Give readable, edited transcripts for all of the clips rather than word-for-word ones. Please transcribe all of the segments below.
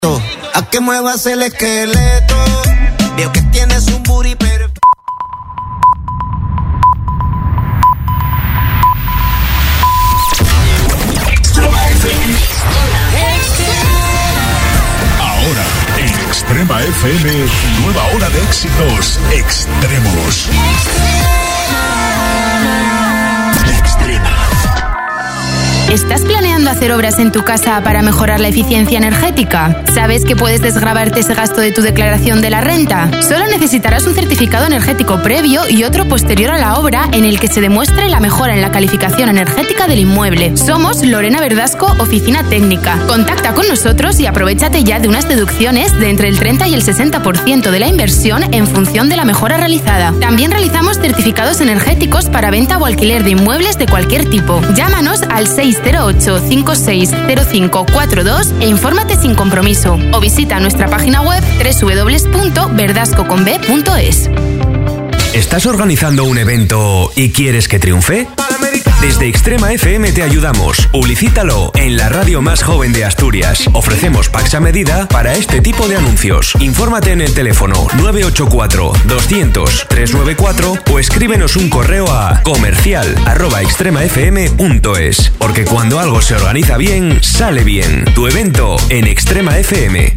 A que muevas el esqueleto. Veo que tienes un booty perfecto. Ahora, en Extrema FM, nueva hora de éxitos extremos. ¿Estás planeando hacer obras en tu casa para mejorar la eficiencia energética? ¿Sabes que puedes desgravarte ese gasto de tu declaración de la renta? Solo necesitarás un certificado energético previo y otro posterior a la obra en el que se demuestre la mejora en la calificación energética del inmueble. Somos Lorena Verdasco, Oficina Técnica. Contacta con nosotros y aprovéchate ya de unas deducciones de entre el 30 y el 60% de la inversión en función de la mejora realizada. También realizamos certificados energéticos para venta o alquiler de inmuebles de cualquier tipo. Llámanos al 608-560542 e infórmate sin compromiso. O visita nuestra página web www.verdascoconb.es. ¿Estás organizando un evento y quieres que triunfe? Desde Extrema FM te ayudamos. Publicítalo en la radio más joven de Asturias. Ofrecemos packs a medida para este tipo de anuncios. Infórmate en el teléfono 984-200-394 o escríbenos un correo a comercial@extremafm.es. Porque cuando algo se organiza bien, sale bien. Tu evento en Extrema FM.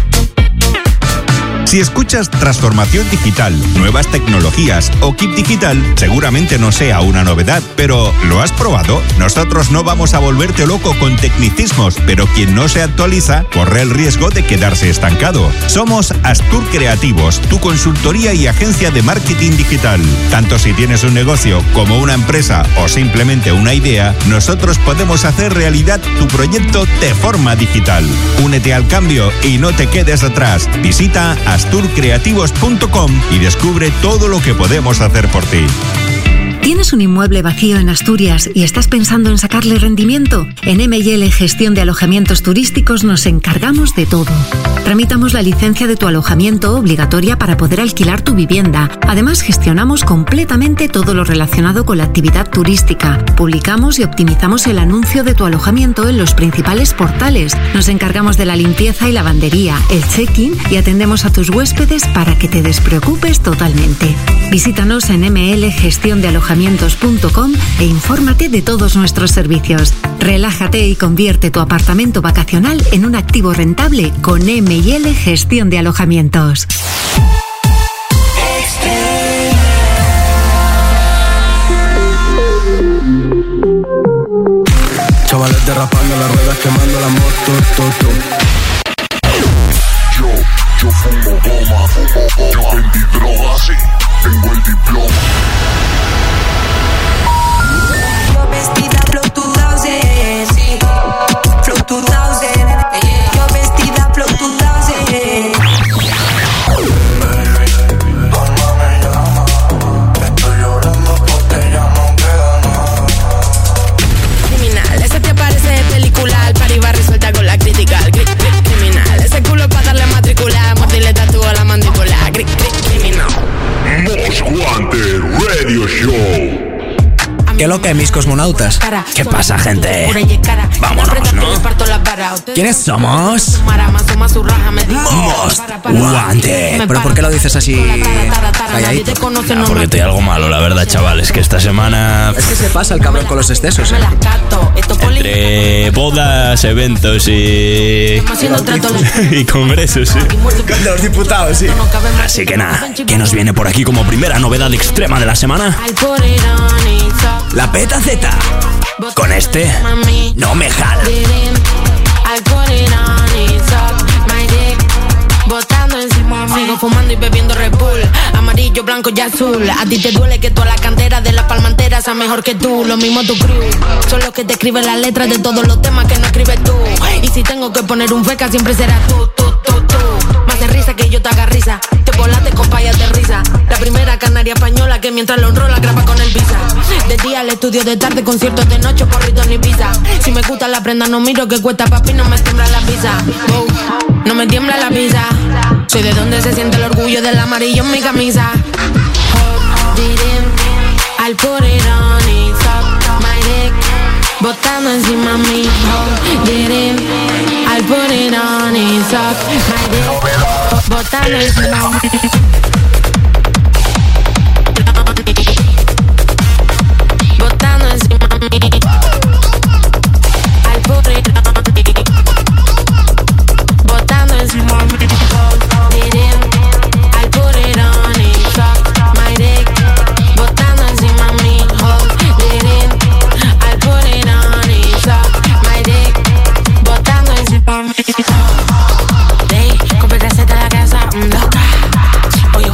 Si escuchas transformación digital, nuevas tecnologías o kit digital, seguramente no sea una novedad, pero ¿lo has probado? Nosotros no vamos a volverte loco con tecnicismos, pero quien no se actualiza corre el riesgo de quedarse estancado. Somos Astur Creativos, tu consultoría y agencia de marketing digital. Tanto si tienes un negocio como una empresa o simplemente una idea, nosotros podemos hacer realidad tu proyecto de forma digital. Únete al cambio y no te quedes atrás. Visita asturcreativos.com y descubre todo lo que podemos hacer por ti. ¿Tienes un inmueble vacío en Asturias y estás pensando en sacarle rendimiento? En M&L Gestión de Alojamientos Turísticos nos encargamos de todo. Tramitamos la licencia de tu alojamiento obligatoria para poder alquilar tu vivienda. Además, gestionamos completamente todo lo relacionado con la actividad turística. Publicamos y optimizamos el anuncio de tu alojamiento en los principales portales. Nos encargamos de la limpieza y lavandería, el check-in y atendemos a tus huéspedes para que te despreocupes totalmente. Visítanos en mlgestiondealojamientos.com e infórmate de todos nuestros servicios. Relájate y convierte tu apartamento vacacional en un activo rentable con M&L Gestión de Alojamientos. Chavales derrapando las ruedas, quemando la moto, Yo fumo goma, yo vendí droga, sí, tengo el diploma. Yo vestida Flow 2000, sí, Flow 2000, yo vestida Flow 2000. estoy llorando porque ya no queda nada. Criminal, ese te parece de película, al par iba resuelta con la crítica. Criminal, ese culo para darle matrícula, mordirle tatúo a la mandíbula. Criminal. Most Wanted Radio Show. ¿Qué lo que mis cosmonautas? ¿Qué pasa, gente? Vámonos, ¿no? ¿Quiénes somos? Most Wanted. ¿Pero por qué lo dices así calladito? Porque estoy algo malo, la verdad, chavales, que esta semana... Es que se pasa el cabrón con los excesos, ¿eh? Entre bodas, eventos y congresos, sí. De los diputados, sí. Así que nada, ¿qué nos viene por aquí como primera novedad extrema de la semana? La Peta Z. Con este, no me jala. Botando encima, sigo fumando y bebiendo Red Bull, amarillo, blanco y azul. A ti te duele que toda la cantera de la palmantera sea mejor que tú. Lo mismo tu crew, son los que te escriben las letras de todos los temas que no escribes tú. Y si tengo que poner un feca siempre será tú. Más de risa que yo te haga risa, te volaste con payas de risa. La primera canaria española que mientras lo enrola graba con el visa. De día al estudio, de tarde conciertos, de noche porritos ni pizza. Si me gusta la prenda no miro que cuesta, papi, no me tiembla la pizza. No me tiembla la pizza. Soy de donde se siente el orgullo del amarillo en mi camisa. I'll put it on, it's up my dick. botando encima mi get in, I'll put it on, it's up, my dick, botando encima mi. Botando encima mi, I'll put it on, botando encima mi, get in, I'll put it on, it's up, my dick, botando encima mi, get in, I'll put it on, it's up, my dick, botando encima mi. Dey, completa de la casa, loca. Oye,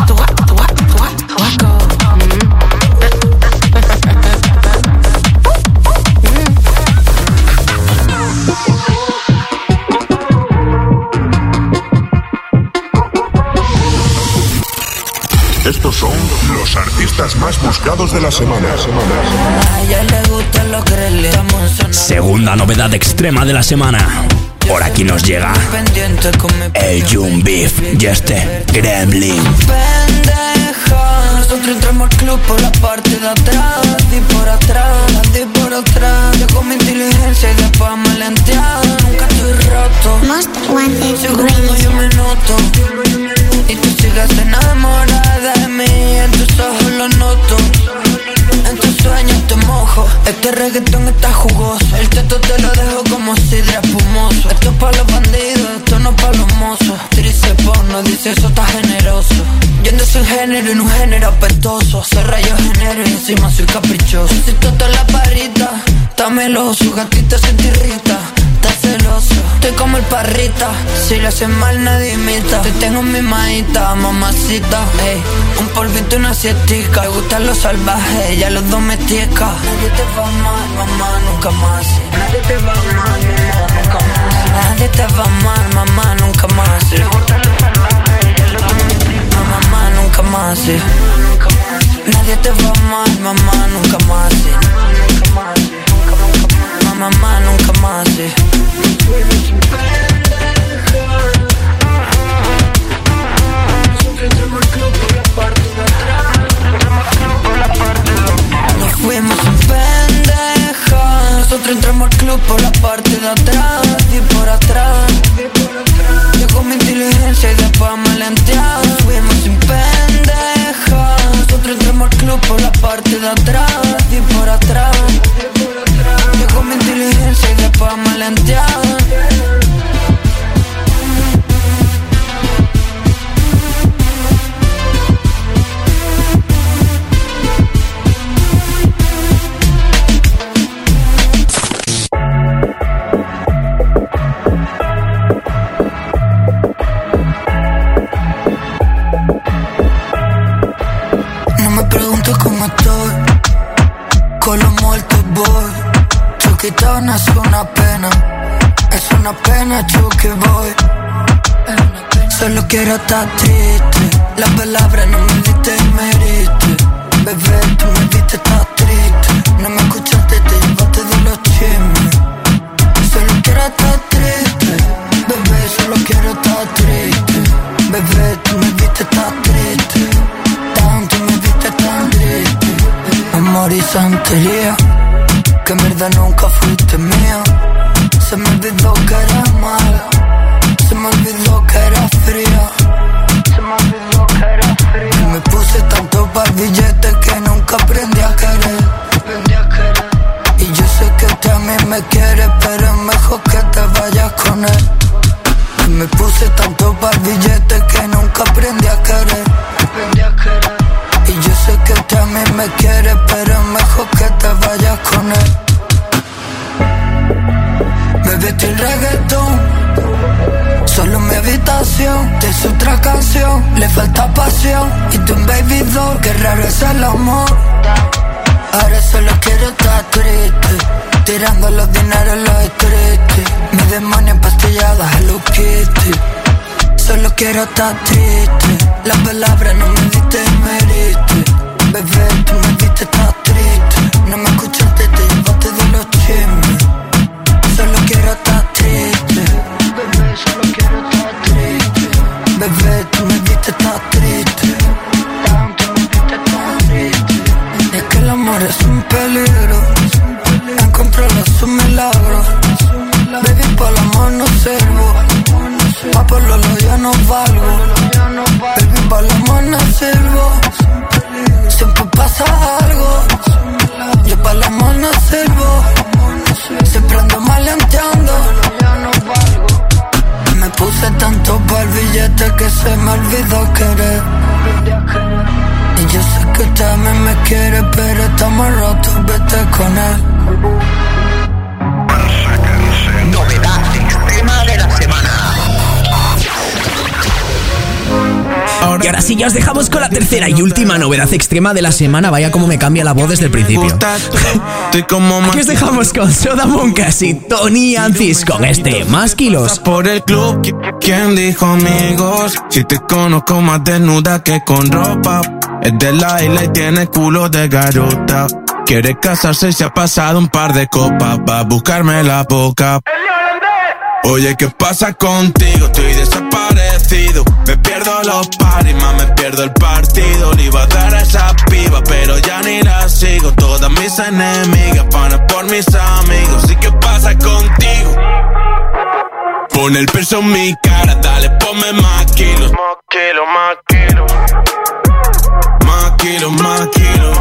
Estos son los artistas más buscados de la semana. A ella le gusta lo que le damos sonar. Segunda novedad extrema de la semana. Por aquí nos llega el June Beef y este Gremlin. Pendeja, nosotros entramos al club por la parte de atrás. Di por atrás. Yo con mi inteligencia y después maleanteada. Nunca estoy roto. Most Wanted Segundo yo me noto. Y tú sigues enamorada de mí. En tus ojos lo noto. En tus sueños te mojo. Este reggaetón está jugoso. El teto te lo dejo como sidra espumoso. Esto es pa' los bandidos, esto no es pa' los mozos. Trice porno, dice eso está generoso. Yo ando sin género en un género apestoso. Soy rayo género y encima soy caprichoso. Si tú estás la parrita, está meloso. Su gatita se te irrita, está celoso. Estoy como el parrita, si lo hacen mal nadie imita. Te tengo en mi maíta, mamacita. Ey, un polvito y una siestica. Me gustan los salvajes, ella los domestica. Nadie te va mal, mamá, nunca más. Nadie te va mal, mamá, nunca más. Nadie te va mal, mamá, nunca más. Le gustan los salvajes, ella los domestica. Mamá, nunca más. Nadie te va mal, mamá, nunca más. Mamá, nunca más. Nos fuimos sin pendeja. Nosotros entramos al club por la parte de atrás. Y por atrás. Yo con mi inteligencia y después maleanteada. Nos fuimos sin pendeja. Nosotros entramos al club por la parte de atrás. Y por atrás. Yo con mi inteligencia y después maleanteada. No me preguntes cómo estoy, con los muertos voy. Chuquitana es una pena, Chucky boy. Solo quiero estar triste, las palabras no me diste y me heriste. Bebé, tú me viste estar triste, no me escuchaste, te llevaste de los chismes. Solo quiero estar triste, bebé, solo quiero estar triste. Bebé, tú me viste estar triste, tanto me viste tan triste. Amor y santería, que en verdad nunca fuiste mía. Se me olvidó que era mala, se me olvidó que era fría. Se me olvidó que era fría. Y me puse tanto para billetes que nunca aprendí a querer. Y yo sé que tú a mí me quieres, pero es mejor que te vayas con él. Y me puse tanto para billetes que nunca aprendí a querer. Y yo sé que tú a mí me quieres, pero es mejor que te vayas con él. Bebé, estoy en reggaetón, solo en mi habitación. Te hice otra canción, le falta pasión. Y tú un baby doll, qué raro es el amor. Ahora solo quiero estar triste, tirando los dineros en los streets. Mi demonio empastillada, Hello Kitty. Solo quiero estar triste, las palabras no me diste y me heriste. Bebé, tú me viste estar triste, no me escuchaste, te llevaste de los chismes. Solo quiero estar triste, bebé, solo quiero estar triste. Bebé, tú me viste estar triste, tanto me viste tan triste. Es que el amor es un peligro, encontré ya no valgo. Baby, pa' la mano sirvo. Siempre pasa algo. Yo pa' la mano sirvo. Siempre ando maleanteando. Me puse tanto pa'l billete que se me olvidó querer. Y yo sé que también me quiere, pero estamos rotos, vete con él. Novedad extrema de la semana. Y ahora sí, ya os dejamos con la tercera y última novedad extrema de la semana. Vaya como me cambia la voz desde el principio. Aquí os dejamos con Soda Monkas y Tony Ancis con este Más Kilos. Por el club, ¿quién dijo amigos? Si te conozco más desnuda que con ropa. Es de la isla y tiene culo de garota. Quiere casarse y se ha pasado un par de copas. Va a buscarme la boca. Oye, ¿qué pasa contigo? Estoy desaparecido. Me pierdo los paris, más me pierdo el partido. Le iba a dar a esa piba, pero ya ni la sigo. Todas mis enemigas van por mis amigos. ¿Y qué pasa contigo? Pon el peso en mi cara, dale, ponme más kilos. Más kilos, más kilos. Más kilos, más kilos.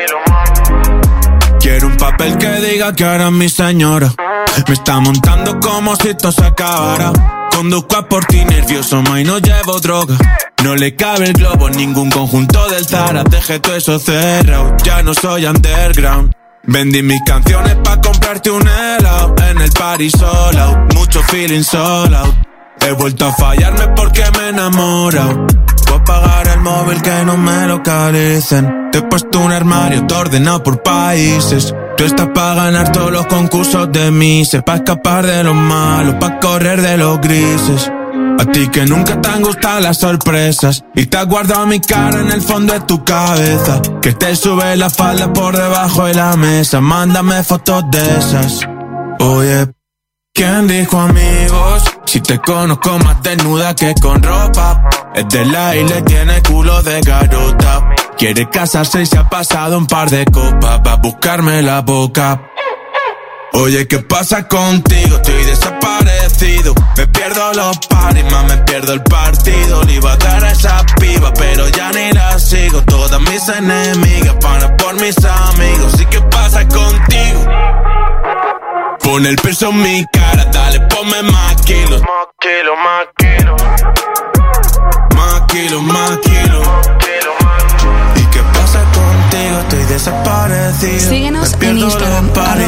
Quiero un papel que diga que ahora mi señora me está montando como si todo se acabara. Conduzco a por ti nervioso, ma, y no llevo droga. No le cabe el globo en ningún conjunto del Zara. Dejé todo eso cerrado, ya no soy underground. Vendí mis canciones pa' comprarte un helado. En el party sold out, mucho feeling sold out. He vuelto a fallarme porque me he enamorado. Voy a apagar el móvil que no me localicen. Te he puesto un armario todo ordenado por países. Tú estás pa' ganar todos los concursos de Mises, pa' escapar de los malos, pa' correr de los grises. A ti que nunca te han gustado las sorpresas y te has guardado mi cara en el fondo de tu cabeza. Que te sube la falda por debajo de la mesa. Mándame fotos de esas. Oye, ¿quién dijo amigos? Si te conozco más desnuda que con ropa. Es de la isla y tiene culo de garota. Quiere casarse y se ha pasado un par de copas. Va a buscarme la boca. Oye, ¿qué pasa contigo? Estoy desaparecido. Me pierdo los paris, más me pierdo el partido. Le iba a dar a esa piba, pero ya ni la sigo. Todas mis enemigas van por mis amigos. ¿Y qué pasa contigo? Pon el peso en mi cara, dale, ponme más kilos. Más kilos, más kilos. Más kilos, más kilos. ¿Y qué pasa contigo? Estoy desaparecido. Síguenos en Instagram,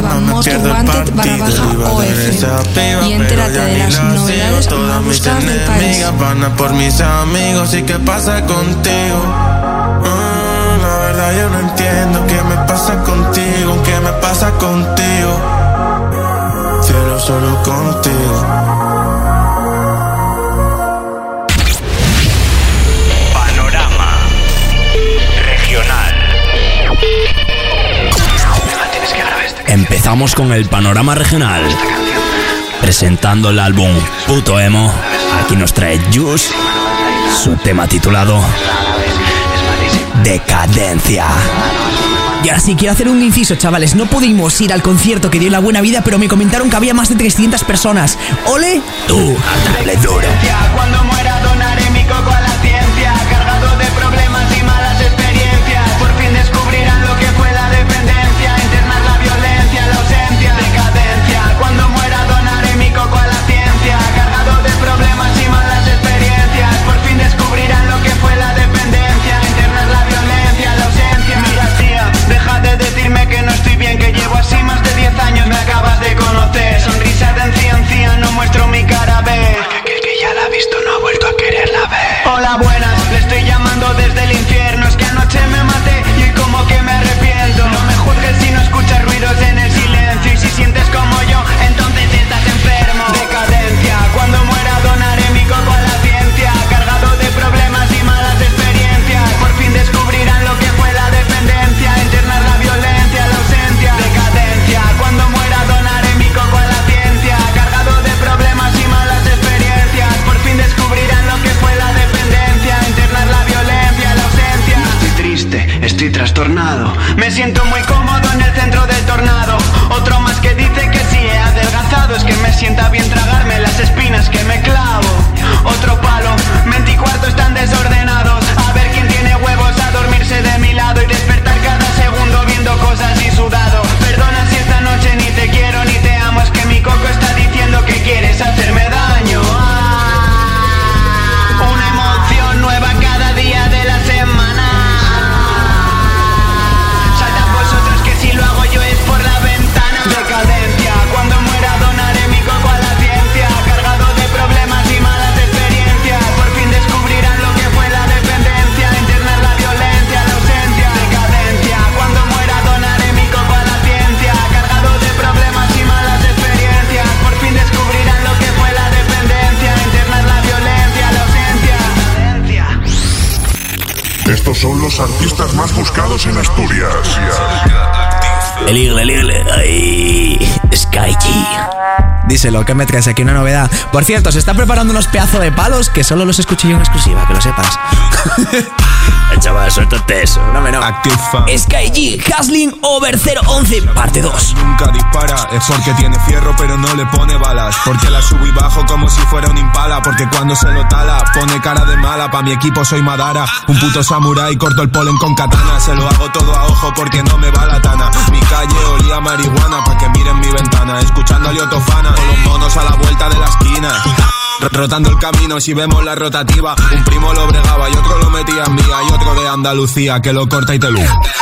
@mostwanted_OF y entérate de las novedades más buscadas del país. Van por mis amigos. ¿Y qué pasa contigo? La verdad yo no entiendo qué me pasa contigo, qué me pasa contigo. Cielo solo contigo. Panorama Regional. Empezamos con el panorama regional, presentando el álbum Puto Emo. Aquí nos trae Juice, su tema titulado Decadencia. Y ahora sí, quiero hacer un inciso, chavales. No pudimos ir al concierto que dio La Buena Vida, pero me comentaron que había más de 300 personas. ¡Ole! Tú, dale duro. Cuando muera donaré mi coco a la ciencia, cargado de problemas y malas experiencias. Por fin descubrirán lo que fue la dependencia, internar la violencia, la ausencia, decadencia. Cuando muera donaré mi coco a la ciencia, cargado de problemas y malas experiencias. Por fin descubrirán lo que fue la dependencia, internar la violencia, la ausencia. Mira tía, deja de decirme que no estoy bien, que llevo así más de 10 años, me acabas de conocer. Sonrisa de encía, no muestro mi cara, ve. Aquel que ya la ha visto no ha vuelto a quererla ver. Hola, buenas, le estoy llamando desde el infierno. Es que anoche me maté y hoy como que me arrepiento. No me juzgues si no escuchas ruidos en el silencio. Y si sientes como yo, entonces estás enfermo. Decadencia, cuando muera donaré mi coco a la ciencia, cargado de problemas y malas experiencias. Por fin descubrirán lo que fue la dependencia, internar la violencia, la ausencia. Decadencia, cuando muera donaré mi coco a la ciencia, cargado de problemas y malas experiencias. Por fin descubrirán lo que fue la dependencia, internar la violencia, la ausencia. No estoy triste, estoy trastornado. Me siento muy cómodo en el centro del tornado. Otro más que dice que si he adelgazado, es que me sienta bien tragarme las espinas que me clavo. Otro palo, Estos son los artistas más buscados en Asturias. El Igle, ahí, Sky G. Díselo, que me traes aquí una novedad. Por cierto, se está preparando unos pedazos de palos que solo los escucho yo en exclusiva, que lo sepas. Chaval, suéltate eso. No. Active Fan. Sky G, Hustling Over 011, parte 2. Nunca dispara, es porque tiene fierro pero no le pone balas. Porque la subo y bajo como si fuera un impala. Porque cuando se lo tala, pone cara de mala. Pa' mi equipo soy Madara, un puto samurái. Corto el polen con katana, se lo hago todo a ojo porque no me va la tana. Mi calle olía a marihuana, pa' que miren mi ventana. Escuchando a Liotofana, con los monos a la vuelta de la esquina. Rotando el camino, si vemos la rotativa. Un primo lo bregaba y otro lo metía en vía. Y otro de Andalucía que lo corta y te lo...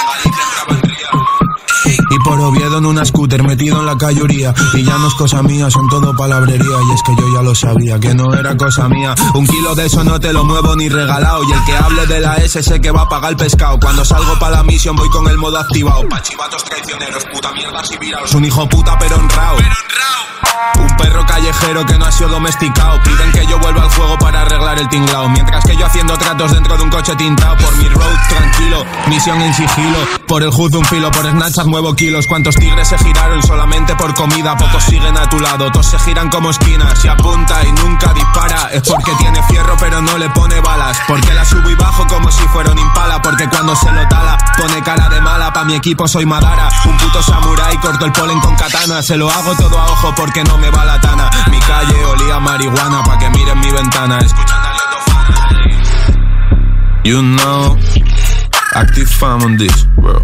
Y por Oviedo en una scooter metido en la calluría. Y ya no es cosa mía, son todo palabrería. Y es que yo ya lo sabía, que no era cosa mía. 1 kilo de eso no te lo muevo ni regalado. Y el que hable de la S sé que va a pagar el pescado. Cuando salgo pa' la misión voy con el modo activado. Pa' chivatos traicioneros, puta mierda si viraos. Un hijo puta pero honrado. Un perro callejero que no ha sido domesticado. Piden que yo vuelva al juego para arreglar el tinglao. Mientras que yo haciendo tratos dentro de un coche tintado. Por mi road tranquilo, misión en sigilo. Por el hood un filo, por snatchas muevo kilos. Cuántos tigres se giraron solamente por comida. Pocos siguen a tu lado, todos se giran como esquinas. Si apunta y nunca dispara, es porque tiene fierro pero no le pone balas. Porque la subo y bajo como si fuera un impala. Porque cuando se lo tala, pone cara de mala. Pa' mi equipo soy Madara, un puto samurái. Corto el polen con katana, se lo hago todo a ojo porque no me va la tana. Mi calle olía a marihuana, pa' que miren mi ventana. Escuchando a Liotofana. You know, Active Fan on this, bro.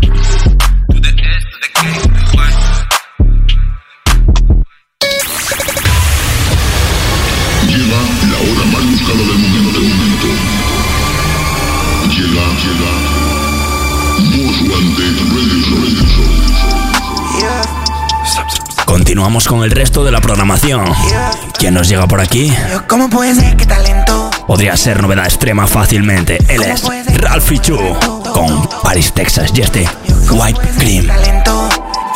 Llega la hora más buscada del momento. Llega Most Wanted Radio Show. Continuamos con el resto de la programación. ¿Quién nos llega por aquí? ¿Cómo puede ser? ¿Qué talento? Podría ser novedad extrema fácilmente. Él es Ralphie Chu con Paris, Texas y este White Cream. Talento,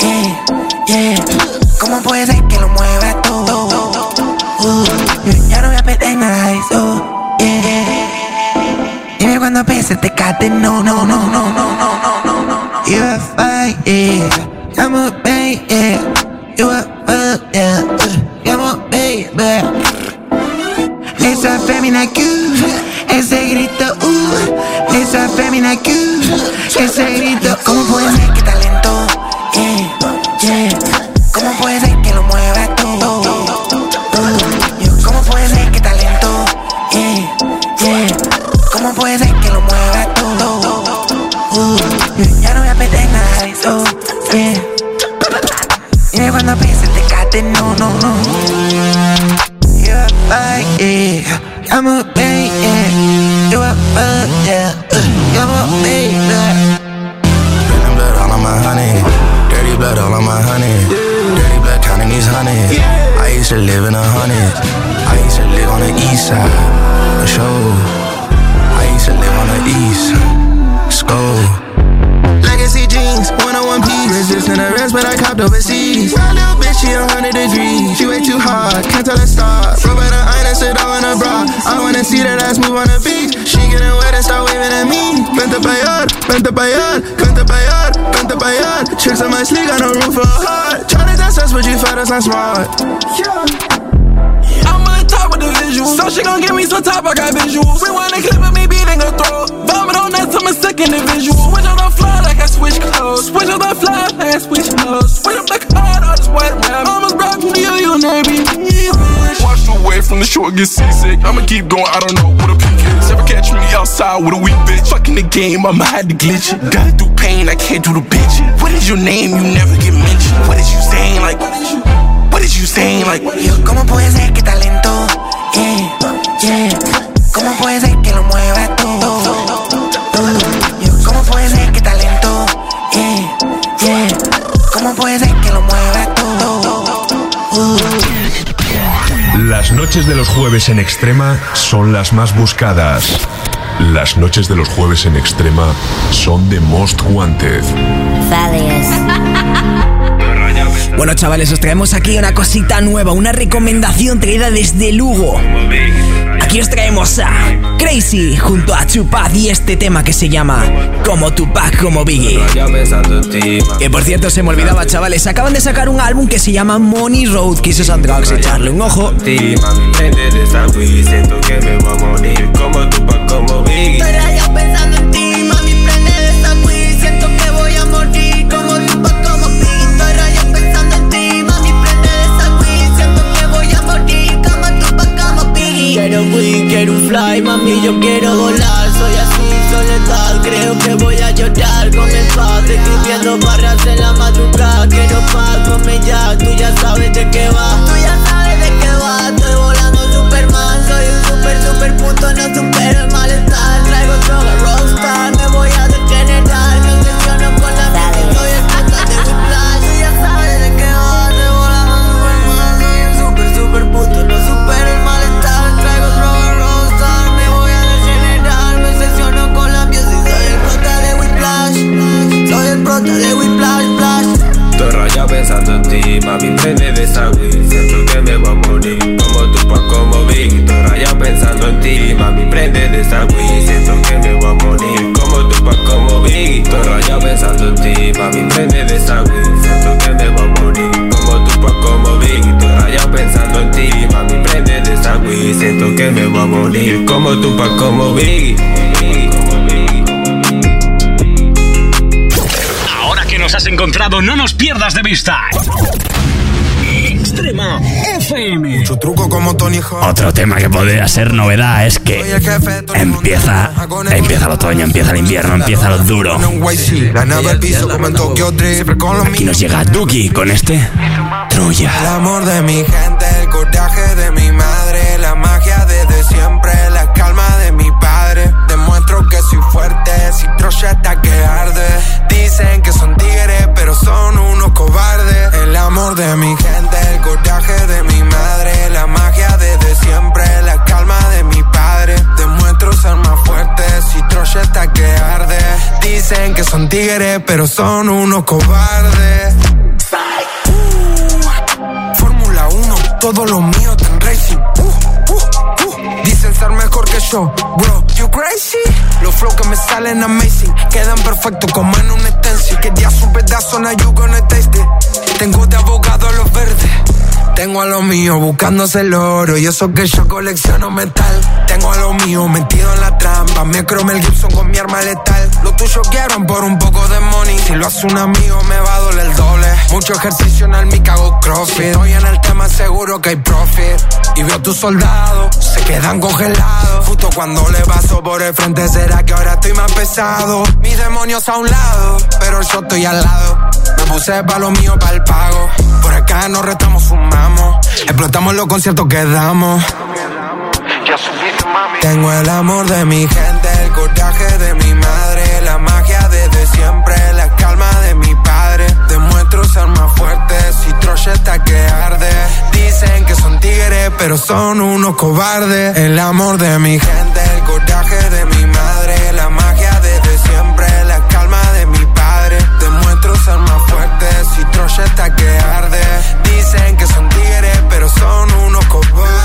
¿cómo puede ser que lo mueva todo? Ya no me apetece nada de eso. Dime cuando pese te cate, no. You are fine, I'm a baby. You are I'm a baby. Esa femina cute, ese grito, esa femina cute, ese grito. ¿Cómo puede ser que talento? ¿Cómo puede ser que lo mueva todo? ¿Cómo puede ser que talento? ¿Cómo puede ser que lo mueva todo? Ya no me apetece nada de eso. Dime cuando pienses te cate, no. You're fine, I'm a baby. You're a I'm a baby. Spilling blood all on my honey. Dirty blood all on my honey. Dirty blood counting these honey. I used to live in 100. I used to live on the east side. For sure. I used to live on the east. Skull. Legacy jeans, 101 piece. Resisting arrest, but I copped overseas. My little bitch, she 100 degrees. She way too hard, can't tell her stop. Rub her the iron and sit all in her bra. I wanna see that ass move on the beach. She getting wet and start waving at me. Vente pa' allá, vente pa' allá, vente pa' allá, vente pa' allá. Tricks on my sleeve, got no room for a heart. Tryna dance us, but you fat, that's not smart. I'm on top with the visuals, so she gon' give me some top, I got visuals. We want a clip of me beating her throat. Vomit on that, I'm a sick individual. Switch on the fly like I switch clothes. Switch on the fly like I switch clothes. Switch up the card, I just white rap. Almost brought from you never be me. Watch away from the short, get seasick. I'ma keep going, I don't know what a peak is. Ever catch me outside with a weak bitch? Fucking the game, I'ma have to glitch it. Gotta do pain, I can't do the bitch. What is your name? You never get mentioned. What is you saying? Like, what is you saying? Like, ¿cómo puede ser que talento? ¿Cómo puede ser que lo mueva todo? ¿Cómo puede ser que talento? ¿Cómo puede ser que lo mueva todo? Las noches de los jueves en Extrema son las más buscadas. Las noches de los jueves en Extrema son de Most Wanted. Bueno, chavales, os traemos aquí una cosita nueva, una recomendación traída desde Lugo. Aquí Aquí os traemos a Crazy junto a Tupac y este tema que se llama Como Tupac, como Biggie. Que por cierto se me olvidaba, chavales, acaban de sacar un álbum que se llama Money Road Kisses and Drugs. Echarle un ojo. Siento que me voy a morir como Tupac, como Biggie. Estoy rayado pensando en ti, mami, prende de esa weed. Siento que voy a morir como Tupac, como Biggie. Estoy rayado pensando en ti, mami, prende de esa weed. Siento que voy a morir como Tupac, como Biggie. Quiero weed, quiero un fly, mami, yo quiero volar. Soy así, soledad, creo que voy a llorar con el paz. Escribiendo barras en la madrugada. Quiero paz, ponme ya, tú ya sabes de qué va. Tú ya sabes de qué va, estoy volando Superman. Soy un super puto, no supero el malestar. Traigo droga, rockstar, me voy a degenerar. Me obsesiono con la mente, soy el puto de Whiplash. Tú ya sabes de qué va, estoy volando Superman. Soy un super puto, no supero el malestar. Traigo droga, rockstar, me voy a degenerar. Me obsesiono con la music, soy el prota de Whiplash. Soy el prota de Whiplash, Flash. Estoy rayado pensando en ti, mami, prende de esa weed. Siento que me voy a morir como Tupac, como Biggie. Estoy rayado pensando en ti, mami, prende de esa weed. Siento que me voy a morir como Tupac, como Biggie. Estoy rayado pensando en ti, mami, prende de esa weed. Siento que me voy a morir como Tupac, como Biggie. Estoy rayado pensando en ti, mami, prende de esa weed. Siento que me voy a morir como Tupac, como Biggie. Nos has encontrado, no nos pierdas de vista. Extrema FM. Mucho truco como Tony Hawk. Otro tema que podría ser novedad es que empieza el otoño, empieza el invierno, empieza lo duro. Aquí nos llega Duki con este Troya. El amor de mi gente, el coraje de mi madre, la magia desde siempre, la calma de mi padre. Demuestro que soy fuerte, si Troya está que arde. Dicen que son tigres, pero son unos cobardes. El amor de mi gente, el coraje de mi madre, la magia desde siempre, la calma de mi padre. Demuestro ser más fuerte, si Troya está que arde. Dicen que son tigres, pero son unos cobardes. Fórmula 1, todo lo mío tan racing. Dicen ser mejor que yo, bro, you crazy. Los flows que me salen amazing, quedan perfectos como en un stencil. Que ya su pedazo, now you gonna taste it. Tengo de abogado a los verdes, tengo a los míos buscándose el oro. Y eso que yo colecciono metal. Tengo a los míos metido en la trampa. Me cromé el Gibson con mi arma letal. Los tuyos quieren por un poco de money. Si lo hace un amigo me va a doler el doble. Mucho ejercicio en el mi cago crossfit. Hoy en el tema seguro que hay profit. Y veo a tus soldados, se quedan congelados. Justo cuando le paso por el frente, será que ahora estoy más pesado. Mis demonios a un lado, pero yo estoy al lado. Me puse pa' lo mío, pa' el pago. Por acá nos retamos, sumamos. Explotamos los conciertos que damos. Ya subiste, mami. Tengo el amor de mi gente, el coraje de mi madre, la magia desde siempre, la calma de mi padre. Demuestro ser más fuerte, si Troya está que arde. Dicen que son tigres, pero son unos cobardes. El amor de mi gente, el coraje de mi madre, la magia desde siempre, la calma de mi padre. Demuestro ser más fuerte, si Troya está que arde. Dicen que son tigres, pero son unos cobardes.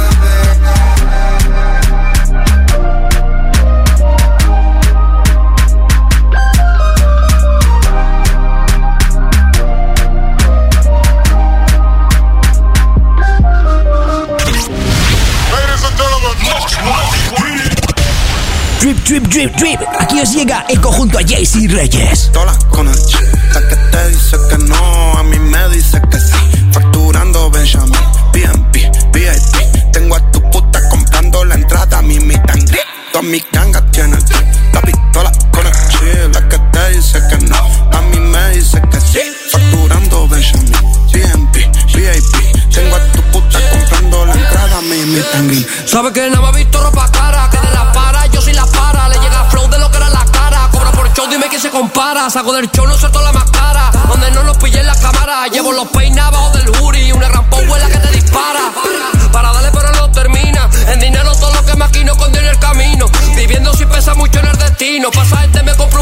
Drip, drip, drip, drip. Aquí os llega Eco junto a Jay-Z Reyes. Tola con el chip, la que te dice que no, a mí me dice que sí. Facturando Benjamin, PNP, VIP. Tengo a tu puta comprando la entrada, mi tan grip. Todas mis gangas tienen la pistola con el chip, la que te dice que no, a mí me dice que sí. Facturando Benjamin, PNP, VIP. Tengo a tu puta comprando la entrada, mi tan grip. Sabe que no me ha visto ropa cara, que de la para, yo soy la para. Le llega flow de lo que era la cara. Cobra por show, dime quién se compara. Saco del show, no suelto la máscara. Donde no nos pillé en la cámara. Llevo los peinados abajo del hoodie. Una rampón huela que te dispara. Para darle pero no termina. En dinero todo lo que maquino con Dios en el camino. Viviendo si pesa mucho en el destino. Pasa gente me compro un palestino.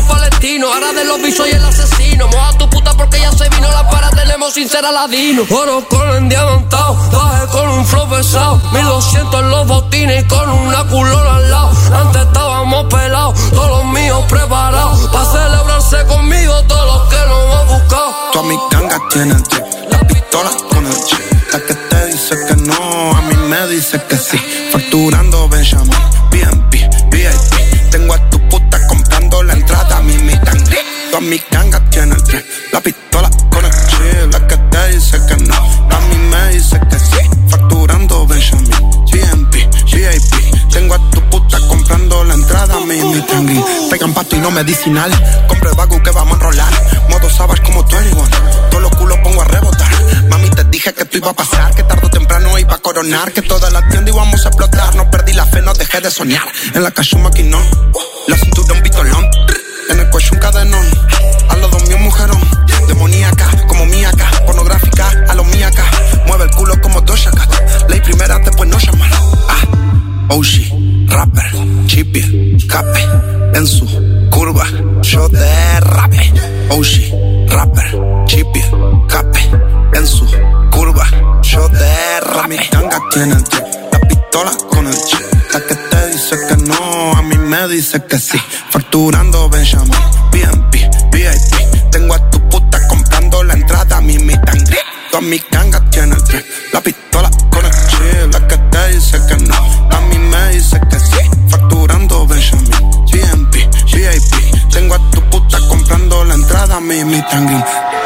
destino. Ahora de los soy el asesino. Moja a tu puta porque ya se vino la para, tenemos sincera ladino. Oro con endiamantado, traje con un flow pesado. 1200 en los botines y con una culona al lado. Antes estábamos pelados, todos los míos preparados. Pa' celebrarse conmigo todos los que nos han buscado. Todas mis gangas tienen chip, la pistola con el chip. La que te dice que no, a mí me dice que sí. Facturando Benjamin, BNP, VIP. Tengo a tu puta comprando la entrada, mi tan. Todas mis gangas tienen chip, la pistola con el chip. La que te dice que no, a mí me dice que sí. Facturando Benjamin, BNP, VIP. Tengo a tu puta comprando la entrada, mi tanguín. Pegan pasto y no medicinal. Compre Bagu que vamos a enrolar. Modo Savage como 21. Todos los culos pongo a rebotar. Mami, te dije que esto iba a pasar, que tarde o temprano iba a coronar, que toda la tienda íbamos a explotar. No perdí la fe, no dejé de soñar. En la calle un maquinón, la cintura un pistolón, en el cuello un cadenón. Al lado mío un mujerón, demoníaca como míaca, pornográfica a lo míaca. Mueve el culo como Doja Cat. Ley primera, después no llamar. Oshi, rapper, chippy, cape, en su curva, yo derrape. Oshi, rapper, chippy, cape, en su curva, yo derrape. Mi tanga tiene el chip, la pistola con el chip. La que te dice que no, a mí me dice que sí. Facturando Benjamin, BNP, VIP. Tengo a tu puta comprando la entrada, mi tan. Todas mis gangas tienen el chip, la pistola con el chip. La que te dice que no, a mí me dice que sí. Facturando Benjamin, BNP, VIP. Tengo a tu puta comprando la entrada, mi tanguín.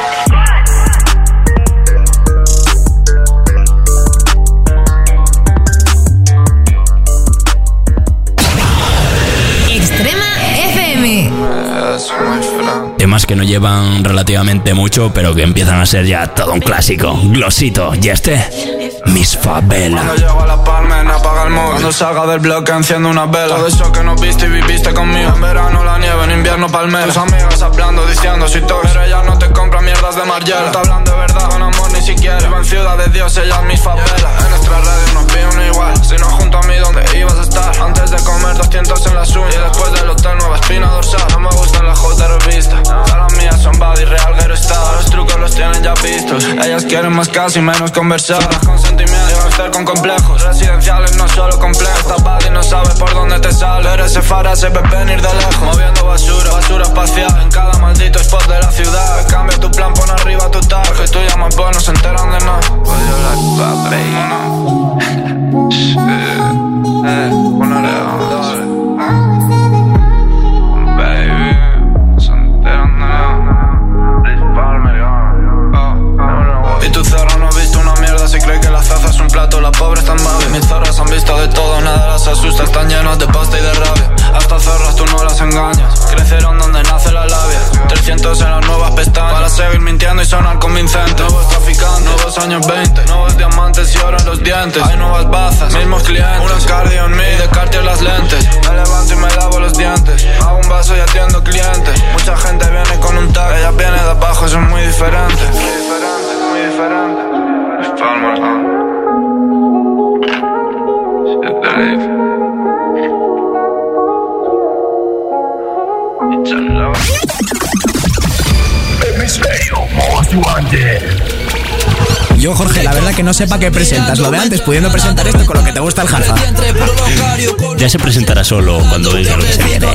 Temas que no llevan relativamente mucho, pero que empiezan a ser ya todo un clásico. Glosito, y Miss Favela. Cuando llego a la Palmena, apaga el móvil. Cuando salga del bloque, enciendo una vela. Todo eso que no viste y viviste conmigo. En verano la nieve, en invierno palmera. Tus amigas hablando, diciendo soy tos. Pero ella no te compra mierdas de Margiela. No te hablan de verdad, con amor ni siquiera. Vivo en Ciudad de Dios, ella es Miss Favela. En nuestra radio nos pide uno igual. Si no junto a mí, ¿dónde ibas a estar? Antes de comer 200 en las uñas. Y después del hotel, nueva espina dorsal. No me gustan las hojas de revista. Todas las mías son body real, pero está. Los trucos los tienen ya vistos. Ellas quieren más casi, menos conversar. Lleva estar con complejos residenciales, no solo complejos. Esta body no sabe por dónde te sale. Pero ese fara se ve venir de lejos. Moviendo basura, basura espacial. En cada maldito spot de la ciudad. Cambia tu plan, pon arriba tu tag. Que tú llamas pues no se enteran de nada. Pues yo like papi, no. Pon arriba. Baby, se enteran de nada. Y tu zorro no ha visto una mierda si cree que la zaza es un plato, la pobre están mal. Mis zorras han visto de todo, nada las asusta, están llenas de pasta y de rabia. Hasta zorras tú no las engañas, crecieron donde nace la labia. 300 en las nuevas pestañas, para seguir mintiendo y sonar convincente. Nuevos traficantes, nuevos años 20, nuevos diamantes y oro en los dientes. Hay nuevas bazas, mismos clientes, unas cardio en mí, de Cartier las lentes. Me levanto y me lavo los dientes, hago un vaso y atiendo clientes. Mucha gente viene con un tag, ella viene de abajo, son muy diferentes. Muy diferente. Yo, Jorge, la verdad que no sé para qué presentas lo de antes, pudiendo presentar esto con lo que te gusta el Jaza. Ya se presentará solo cuando veas lo que se viene.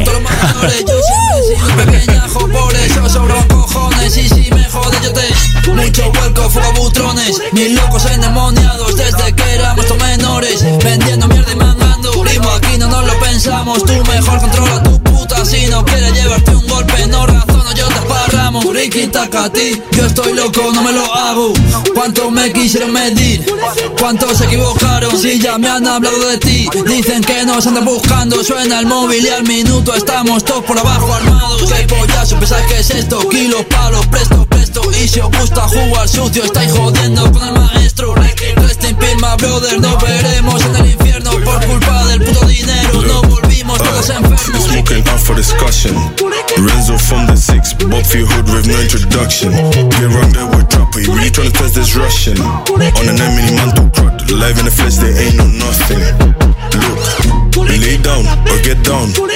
Mucho vuelco, fuego butrones, mil locos endemoniados desde que éramos menores, vendiendo mierda y mangando. Primo, aquí no nos lo pensamos, tú mejor controla tu puta si no quieres llevarte un golpe. No razono, yo te parramos, Ricky Takati. Yo estoy loco, no me lo hago. ¿Cuánto me quisieron medir? ¿Cuántos se equivocaron? Si ya me han hablado de ti, dicen que nos andan buscando. Suena el móvil y al minuto estamos todos por abajo armados. ¿Qué pollazo pensáis que es esto? Kilos, palos, presto. Y si os gusta jugar sucio, estáis jodiendo con el maestro. Rest in peace, my brother. Nos veremos en el infierno por culpa del puto dinero. No volvimos todos enfermos. Smoking out for discussion. Renzo from the 6, Bob for your hood with no introduction. Get round there with trapper, you really tryna test this Russian. On an mini mantle crud, live in the flesh, they ain't no nothing. Look, lay down or get down.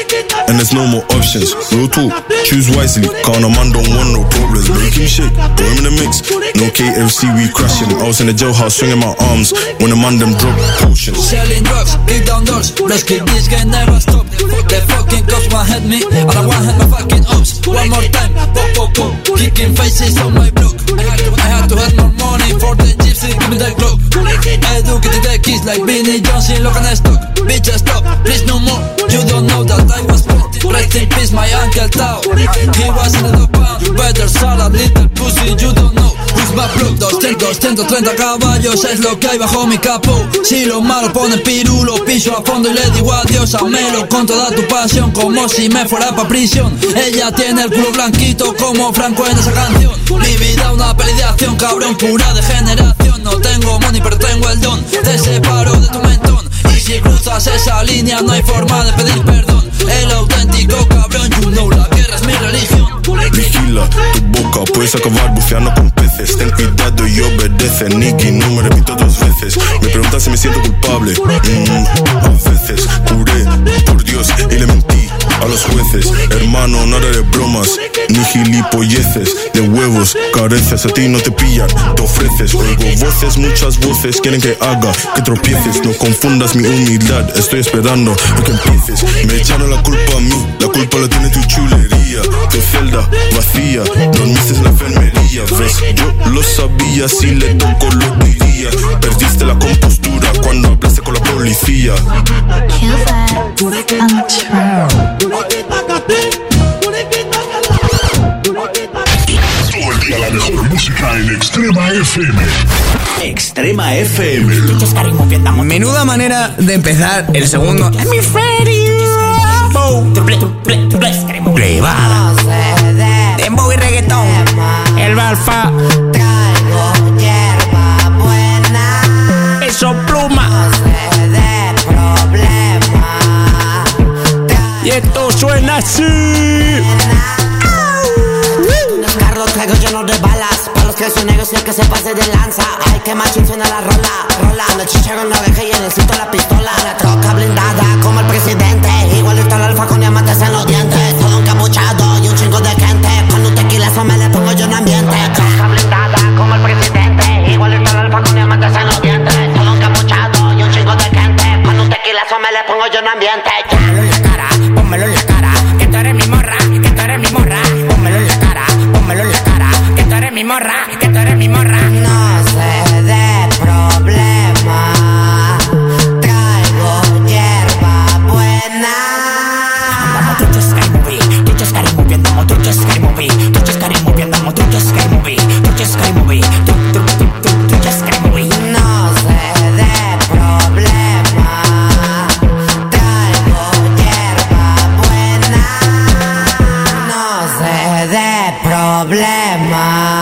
and there's no more options. Real talk, choose wisely, cause a man don't want no problems. Make him shake, throw him in the mix. No KFC, we crashing. I was in the jailhouse swinging my arms when the man them drop potions. Selling drugs, kick down doors, let's keep this game never stop. The fucking cops want hit me, and I want hit my fucking ops. One more time, pop, pop, pop, kicking faces on my block. I had to have more money for the gypsy, give me that clock. I do get the keys like Vinnie Johnson, look on the stock. Bitch, stop, please no more. You don't know that I was put. Rest in peace, my uncle Tao. He was in the pound, better salad, little pussy, you don't know. Who's my block, 230 caballos es lo que hay bajo mi capó. Si los malos ponen pirulo, piso a fondo y le digo adiós a Melo. Con toda tu pasión, como si me fuera pa' prisión. Ella tiene el culo blanquito como Franco en esa canción. Mi vida una peli de acción, cabrón, pura degeneración. No tengo money pero tengo el don, te separo de tu mentón. Y si cruzas esa línea no hay forma de pedir perdón. El auténtico cabrón, you know, la guerra es mi religión. Vigila tu boca, puedes acabar bufeando con peces. Ten cuidado y obedece, Nicky, no me repito 2 veces. Me preguntan si me siento culpable, a veces juré por Dios y le mentí a los jueces. Hermano, no haré bromas, ni gilipolleces. De huevos careces, a ti no te pillan, te ofreces. Oigo voces, muchas voces, quieren que haga, que tropieces. No confundas mi humildad, estoy esperando a que empieces. Me echaron la culpa a mí, la culpa la tiene tu chulería. Tu celda vacía, dormiste en la enfermería. Ves, yo lo sabía, si le toco lo diría. Perdiste la compostura cuando hablaste con la policía. Todo el día la mejor música en Extrema FM. Extrema FM. Menuda manera de empezar el segundo hemisferio. Privada. Dembow y reggaetón. El Balfa. Traigo hierba buena. Eso pluma. Y esto suena así. Carlos traigo lleno de balas. Para los que son negocios que se pase de lanza. Ay, que machín suena la rola. Ando chichero en la oreja y necesito la pistola. La troca blindada como el presidente. Igualito al alfa con diamantes en los dientes. Todo encapuchado y un chingo de gente. Con un tequilazo me le pongo yo en ambiente. La troca blindada como el presidente. Igualito al alfa con diamantes en los dientes. Todo encapuchado y un chingo de gente. Con un tequilazo me le pongo yo en ambiente. Pónmelo en la cara, pónmelo en la cara. Que tú eres mi morra, que tú eres mi morra. Pónmelo en la cara, pónmelo en la cara. Que tú eres mi morra, que tú eres mi morra. No sé de problema. Traigo hierba buena. Andamos tu scary movie, tu scary movie. Andamos tu scary movie, tu scary movie. Andamos tu scary movie, tu scary movie. Tu scary movie. No sé de problema. Traigo hierba buena. No sé de problema.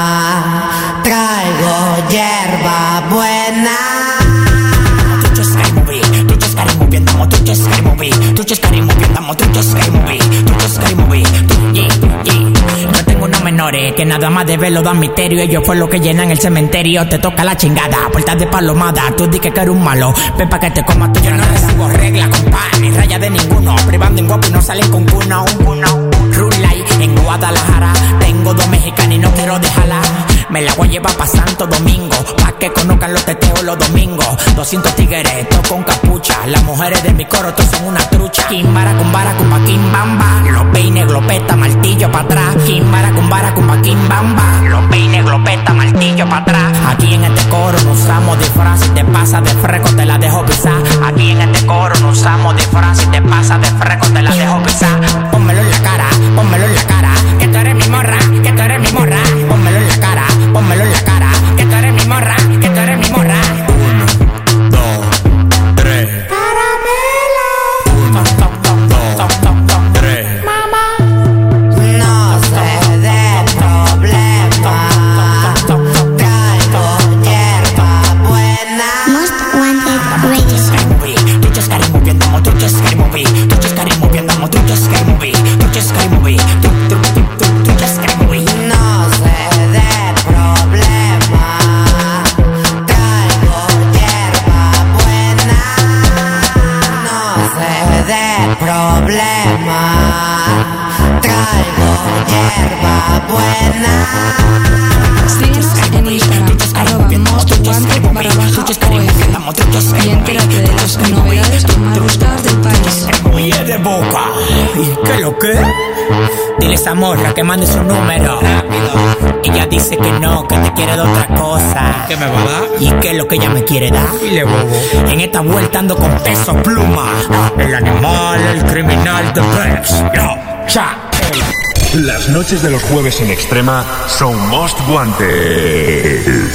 Traigo hierba buena. Tu scary movie, tu scary movie. Andamos tu scary movie, tu scary movie. Andamos tu scary movie, tu scary movie. Yo tengo unos menores que nada más de verlo dan misterio. Ellos fue lo que llenan el cementerio. Te toca la chingada, puertas de palomada. Tú di que eres un malo, ven pa' que te comas tú. Yo no recibo regla, compa, ni raya de ninguno. Privando en guapo y no salen con cuno. Rule light en Guadalajara. Tengo 2 mexicanas y no quiero dejarla. Me la voy a llevar pa' Santo Domingo, pa' que conozcan los teteos los domingos. 200 tigres, todos con capucha. Las mujeres de mi coro, todos son una trucha. Kimbara, cumbara, cumba, kimbamba. Los peines, glopeta, martillo pa' atrás. Kimbara, cumbara, cumba, kimbamba. Los peines, glopeta, martillo pa' atrás. Aquí en este coro no usamos disfraz. Si te pasa de freco te la dejo pisar. Aquí en este coro no usamos disfraz. Si te pasa de freco te la dejo pisar. Pónmelo en la cara, pónmelo en la cara. Que tú eres mi morra, que tú eres mi morra. Pónmelo en la cara, pónmelo en la cara. Que tú eres mi morra, que tú eres mi morra. 1, 2, 3. Caramelo. 1, 2, 3. No sé de problema. Traigo hierba buena. Most Wanted Radio. Tu scary movie, andamos tu scary movie. Tu scary movie, andamos tu scary movie. Tu scary movie, tu scary movie. No sé de problema. Traigo hierba buena. No sé de problemas. Traigo hierba buena. Síguenos en Instagram, @mostguante_OE y entérate de las novedades más buscadas del país. Oye de boca, ¿y qué lo que? Dile a esa morra que mande su número. Rápido. Ella dice que no, que te quiere de otra cosa. ¿Qué me va a dar? ¿Y qué es lo que ella me quiere dar? Dile bobo. En esta vuelta ando con Peso Pluma, el animal, el criminal de Pex. Yo, cha. Las noches de los jueves en Extrema son Most Wanted.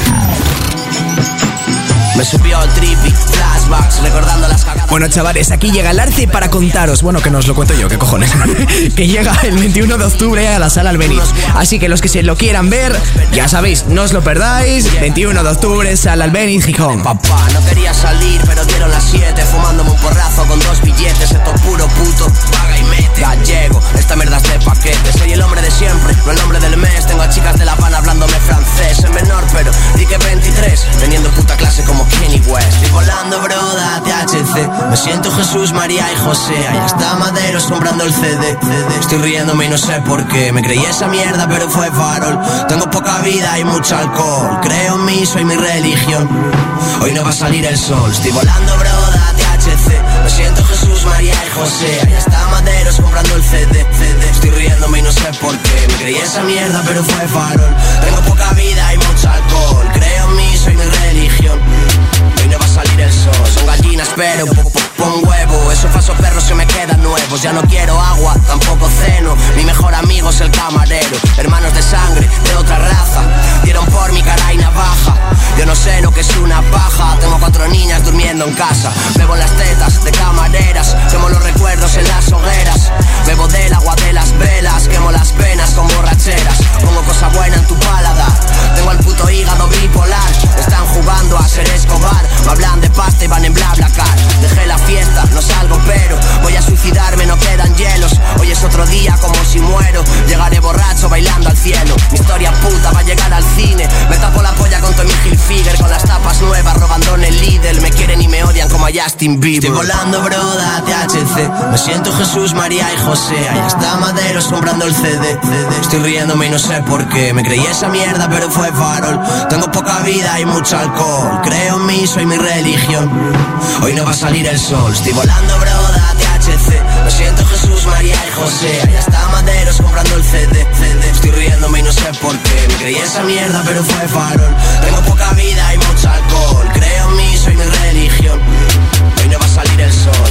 Me subió al trippy, flashbacks, recordando las cagadas. Bueno, chavales, aquí llega el Arce para contaros, bueno, que nos lo cuento yo, qué cojones, que llega el 21 de octubre a la Sala Albéniz. Así que los que se lo quieran ver, ya sabéis, no os lo perdáis. 21 de octubre, Sala Albéniz, Gijón. Papá, no quería salir, pero dieron las 7, fumándome un porrazo con 2 billetes. Esto puro puto, paga y mete. Gallego, esta mierda es de paquete. Soy el hombre de siempre, no el hombre del mes. Tengo a chicas de La Habana hablándome francés. En menor, pero di que 23, teniendo puta clase como Kenny West. Estoy volando, broda, THC. Me siento Jesús, María y José. Allá está Maderos comprando el CD. Estoy riéndome y no sé por qué. Me creí esa mierda, pero fue farol. Tengo poca vida y mucho alcohol. Creo en mí, soy mi religión. Hoy no va a salir el sol. Estoy volando, broda, THC. Me siento Jesús, María y José. Allá está Maderos comprando el CD. Estoy riéndome y no sé por qué. Me creí esa mierda, pero fue farol. Tengo poca vida y mucho alcohol. Creo en mí, soy mi religión. Hoy no va a salir el sol. Son gallinas pero pon huevo. Esos falsos perros se me quedan nuevos. Ya no quiero agua, tampoco ceno. Mi mejor amigo es el camarero. Hermanos de sangre, de otra raza. Dieron por mi cara y navaja. Yo no sé lo que es una paja. Tengo 4 niñas durmiendo en casa. Bebo las tetas de camareras. Quemo los recuerdos en las hogueras. Bebo del agua de las velas. Quemo las penas con borracheras. Pongo cosa buena en tu paladar. Tengo el puto hígado bipolar. Están jugando a ser Escobar. Me hablan de pasta y van en BlaBlaCar. Dejé la fiesta, no salgo pero voy a suicidarme, no quedan hielos. Hoy es otro día como si muero. Llegaré borracho bailando al cielo. Mi historia puta va a llegar al cine. Me tapo la polla con Tommy Hilfiger. Con las tapas nuevas robando en el Lidl. Me quieren y me odian como a Justin Bieber. Estoy volando, broda, THC. Me siento Jesús, María y José. Allá está Maderos comprando el CD. Estoy riéndome y no sé por qué. Me creí esa mierda pero fue farol. Tengo poca vida y mucho alcohol. Creo en mí, soy mi religión. Hoy no va a salir el sol. Estoy volando, broda, THC. Me siento Jesús, María y José. Allá está Maderos comprando el CD. Estoy riéndome y no sé por qué. Me creí esa mierda pero fue farol. Tengo poca vida y mucho alcohol. Creo en mí, soy mi religión. Hoy no va a salir el sol.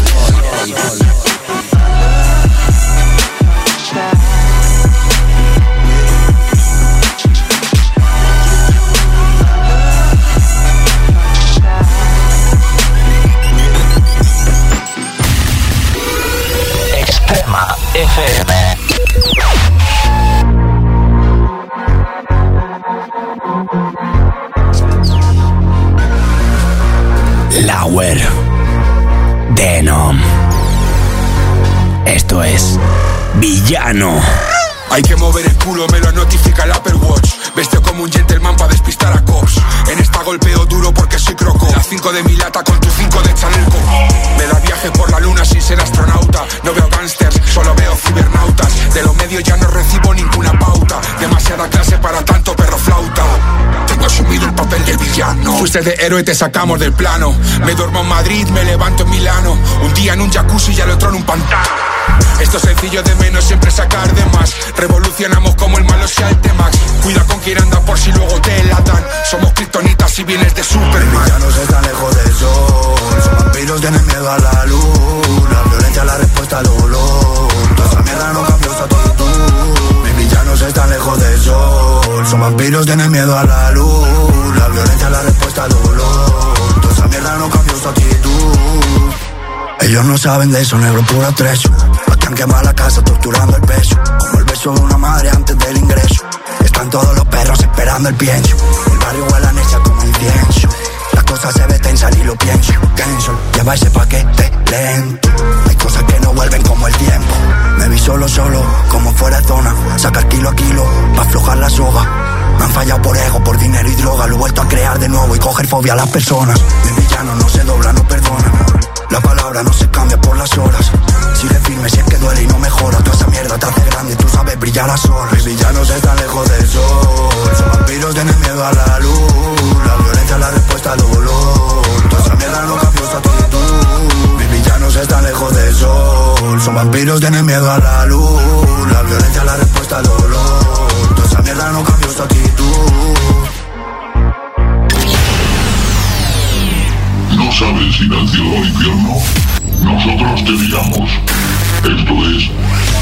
Extrema FM. Lauer. Denom. Esto es Villano. Hay que mover el culo, me lo notifica el Apple Watch. Vesteo como un gentleman para despistar a cops. En esta golpeo duro porque soy croco. Las 5 de mi lata con tu 5 de Chanelco. Me da viaje por la luna sin ser astronauta. No veo gángsters, solo veo cibernautas. De los medios ya no recibo ninguna pauta. Demasiada clase para tanto perro flauta. Tengo asumido el papel del villano. Fuiste de héroe, te sacamos del plano. Me duermo en Madrid, me levanto en Milano. Un día en un jacuzzi y al otro en un pantano. Esto es sencillo de menos, siempre sacar de más. Revolucionamos como el malo sea el T-Max. Cuida con quien anda por si luego te latan. Somos kriptonitas si vienes de Superman. Mis villanos están lejos del sol. Son vampiros, tienen miedo a la luz. La violencia, la respuesta al dolor. Toda esa mierda no cambió, está todo tú. Mis villanos están lejos del sol. Son vampiros, tienen miedo a la luz. La violencia, la respuesta al dolor. Toda esa mierda no cambió, su actitud. Ellos no saben de eso, negro, puro atrecho. Aquí han quemado la casa torturando el pecho. Como el beso de una madre antes del ingreso. Están todos los perros esperando el pienso. El barrio huele a necha como incienso. Las cosas se ven tensas y lo pienso. Cancel, lleva ese paquete lento. Hay cosas que no vuelven como el tiempo. Me vi solo, como fuera de zona. Sacar kilo a kilo, pa' aflojar la soga. Me han fallado por ego, por dinero y droga. Lo he vuelto a crear de nuevo y coger fobia a las personas. Mis villanos no se doblan, no perdonan. La palabra no se cambia por las horas. Sigue firme si es que duele y no mejora. Toda esa mierda te hace grande y tú sabes brillar a solas. Mis villanos están lejos del sol. Son vampiros, tienen miedo a la luz. La violencia es la respuesta al dolor. Toda esa mierda no cambió su actitud. Mis villanos están lejos del sol. Son vampiros, tienen miedo a la luz. La violencia es la respuesta al dolor. Toda esa mierda no cambió su actitud. ¿No sabes ir al cielo o al infierno? Nosotros te digamos. Esto es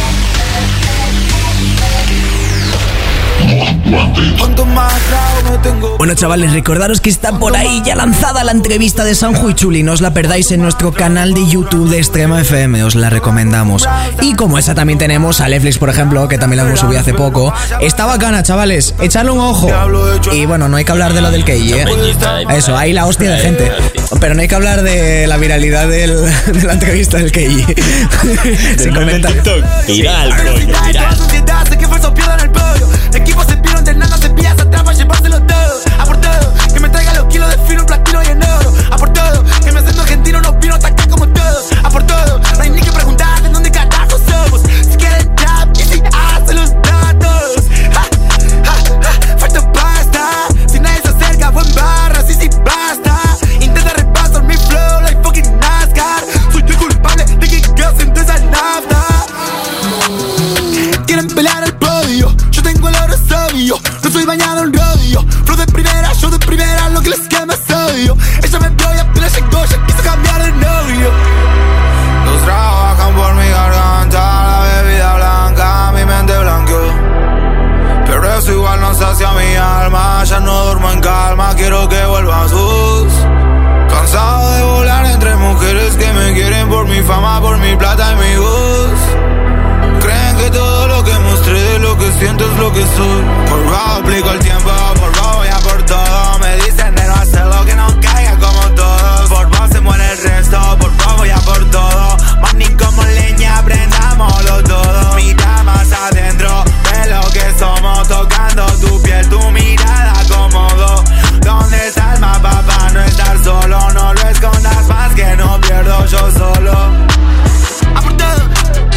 Bueno, chavales, recordaros que está por ahí ya lanzada la entrevista de Sanju y Chuli. No os la perdáis en nuestro canal de YouTube de Extrema FM, os la recomendamos. Y como esa también tenemos a Netflix, por ejemplo, que también la hemos subido hace poco. Está bacana, chavales, echadle un ojo. Y bueno, no hay que hablar de lo del KI, Eso, hay la hostia de gente. Pero no hay que hablar de la viralidad de la entrevista del KI. Sin comentar. Viral, coño, viral. Equipos se vieron de nada, se pilla, se atrapa, llevárselo todo. A por todo, que me traiga los kilos de fino, platino y en oro. A por todo, que mi acento argentino nos vino a atacar como todos. A por todo, no hay ni que preguntar de dónde carajo somos. Si quieren trap, y si se los da a todos. Falta pasta, si nadie se acerca, buen barra, sí, basta. Intenta repasar mi flow, like fucking NASCAR. Soy el culpable de que gasen de esa nafta. Quieren pelear el podio, yo tengo el oro sabio. No soy bañado en rodillo. Flow de primera, yo de primera, lo que les quema es odio. Ella me vio y apenas llegó, ya quiso cambiar de novio. Los trabajan por mi garganta, la bebida blanca, mi mente blanqueó. Pero eso igual no sacia mi alma, ya no duermo en calma, quiero que vuelvan sus. Cansado de volar entre mujeres que me quieren por mi fama, por mi plata y mi voz. Creen que todo lo que mostré de lo que siento es lo que soy. Por bajo aplico el tiempo, por bajo voy a por todo. Me dicen de no hacerlo, que no caiga como todos. Por bajo se muere el resto, por bajo voy a por todo. Manning como leña, prendámoslo todo. Mira más adentro de lo que somos. Tocando tu piel, tu mirada cómodo. ¿Dónde está el mapa para no estar solo? No lo escondas más que no pierdo yo solo. A por todo.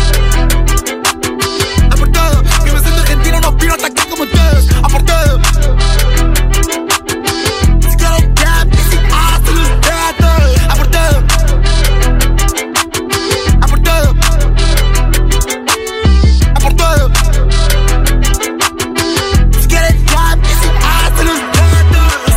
Argentino nos vino a atacar como todos. A por todo. Si quieren trap, y si se los da a todos. A por todo. A por todo. A por todo. Si quieren trap, y si se los da a todos.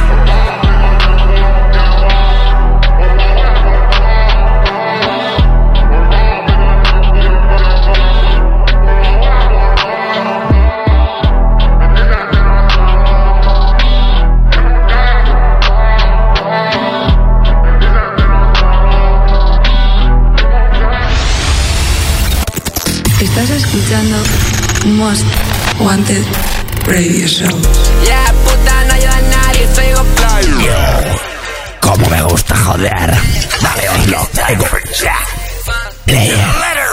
Estás escuchando Most Wanted Radio Show. Yeah, puta, no ayuda a nadie, soy Go Player. Como me gusta joder. Dale, Oslo. Player.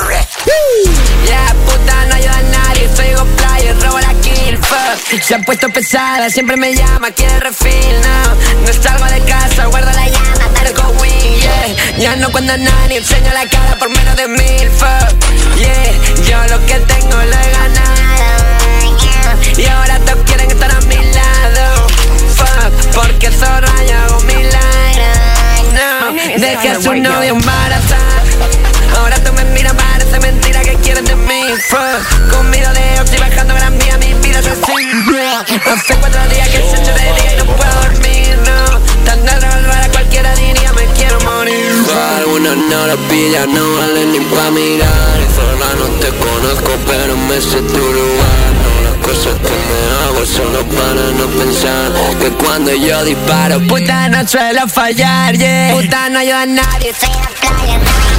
Yeah, puta, no ayuda a nadie, soy Go Player, robo la kill, fuck. Se ha puesto pesada, siempre me llama, quiere refill, no. No salgo de casa, guardo la llama, pero go win, yeah. Ya no cuando nadie enseño la cara por menos de 1000, fuck. Yeah, yo lo que tengo lo he ganado, yeah. Y ahora todos quieren estar a mi lado, fuck. Porque zorra yo hago milagros, no. Dejé a su novia embarazada. Ahora tú me miras, parece mentira que quieres de mí, fuck. Con mi de y bajando gran vía, mi vida es así. Hace 4 días que se echa de día y no puedo dormir, no. Tan de a cualquiera diría me quiero morir. Algunos no lo pillan, no valen ni pa' mirar. Sola no te conozco, pero me sé tu lugar. No, las cosas que me hago solo para no pensar que cuando yo disparo, puta, no suelo fallar, yeah. Puta, no ayuda a nadie, soy la playa,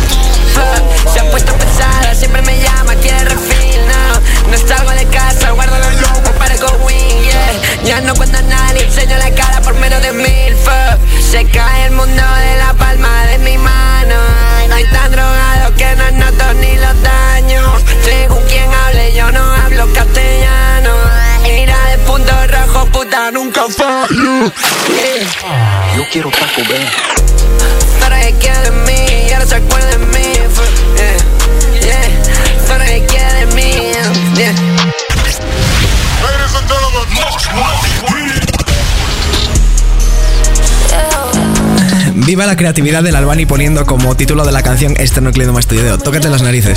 se ha puesto pesada, siempre me llama, quiere refill, no. No salgo de casa, guardo los locos para go win, yeah. Ya no cuento a nadie, enseño la cara por menos de 1000, fuck. Se cae el mundo de la palma de mi mano. Estoy tan drogado que no noto ni los daños. Según quien hable, yo no hablo castellano. Mira de punto rojo, puta, nunca fallo, yeah. Yo quiero Taco Bell. Pero que quiere de mí. nunca se acuerde de mí. Pero que quiere de mí. Ladies and gentlemen, Viva la creatividad del Albani poniendo como título de la canción este núcleo más tuyo. Tócate las narices.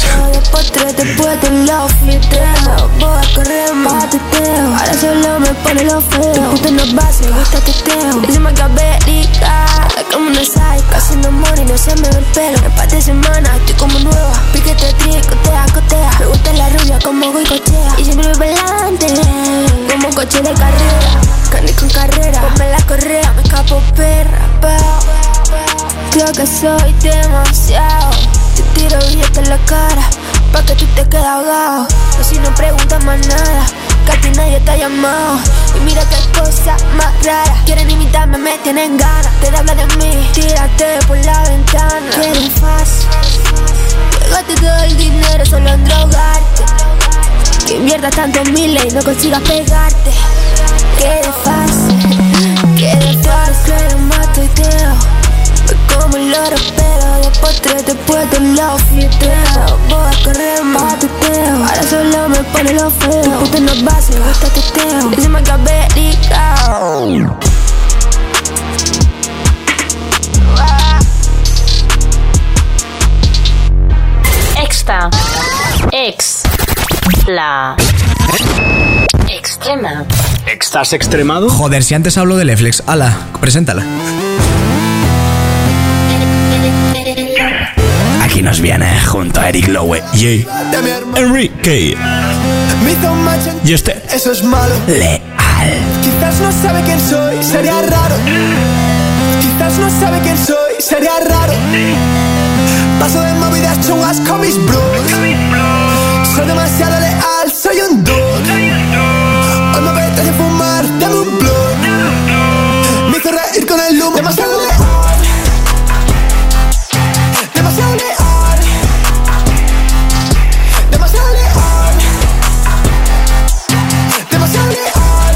Ahora solo me pone lo feo. Te gusta no base, me gusta teteo. Encima caberica, como una psycho. Haciendo money, no se me ve el pelo. En par de semanas estoy como nueva. Piquete, tricotea, cotea. Me gusta la rubia como goicochea. Y siempre voy pa'lante, como coche de carrera. Candy con carrera, ponme la correa. Me escapo perra, creo que soy demasiado. Te tiro billete en la cara pa' que tú te quedes ahogado. Así no preguntas más nada, que a ti nadie te ha llamado. Y mira qué cosa más rara. Quieren imitarme, me tienen ganas. Te habla de mí, tírate por la ventana. Quieren fácil, pégate todo el dinero solo en drogarte. Que inviertas tantos miles y no consigas pegarte. Quede fácil, quieren más tuiteo. Como el loro, pero después del love fiesteo. Voy a correr más tuteo. Ahora solo me pone lo feo. Tu puta no base, me gusta teteo. Encima caberica. Extra. La extrema. ¿Estás extremado? Joder, si antes hablo de Netflix. Ala, preséntala. Aquí nos viene junto a Eric Lowe y Enrique. Y este eso es malo. Leal. Quizás no sabe quién soy, sería raro. Quizás no sabe quién soy, sería raro. Paso de movidas chungas con mis bros. Soy demasiado leal, soy un dog. Hoy me apetece fumar, dame un blunt. Me hizo reír con el humo. Demasiado leal. Demasiado leal. Demasiado leal. Demasiado leal.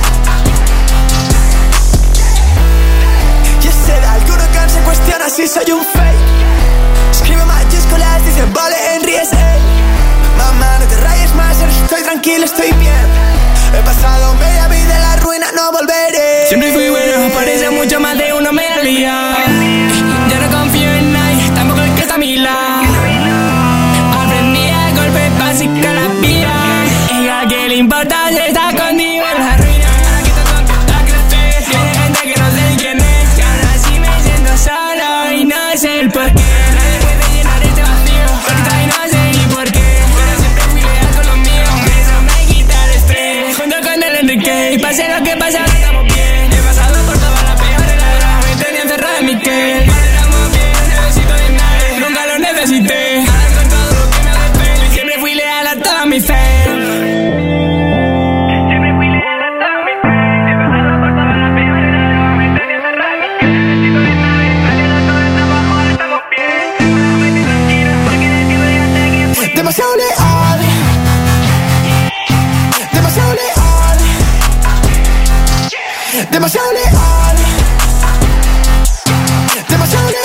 Y ese de alguno que se cuestiona si soy un fake. Escribe mayúsculas, dice vale, Henry es él. Mamá, no te rayes más, estoy tranquilo, estoy bien. He pasado media vida en la ruina, no volveré. Siempre fui bueno, parece mucho más de uno me alía. Ya no confío en nadie, tampoco el que está a mi lado. Aprendí a golpe básica la vida. Y a que le importa si está conmigo en la ruina. Ahora que todo empieza a crecer, tiene gente que no sé quién es. Y ahora sí me siento solo y no sé el porqué. Nadie puede llenar este vacío, ahorita y no sé ni por qué. Pero siempre fui leal con lo mío, eso me quita el estrés. Junto con el Enrique, y pase lo que pase, ahora estamos bien. He pasado por todas las peores lados, me tenía encerrado en mi que. Ahora estamos bien, no necesito de nadie, nunca lo necesité. Ahora con todo lo que me hace feliz, siempre fui leal a toda mi fe. Demasiado leal. Demasiado leal. Demasiado leal. Demasiado leal.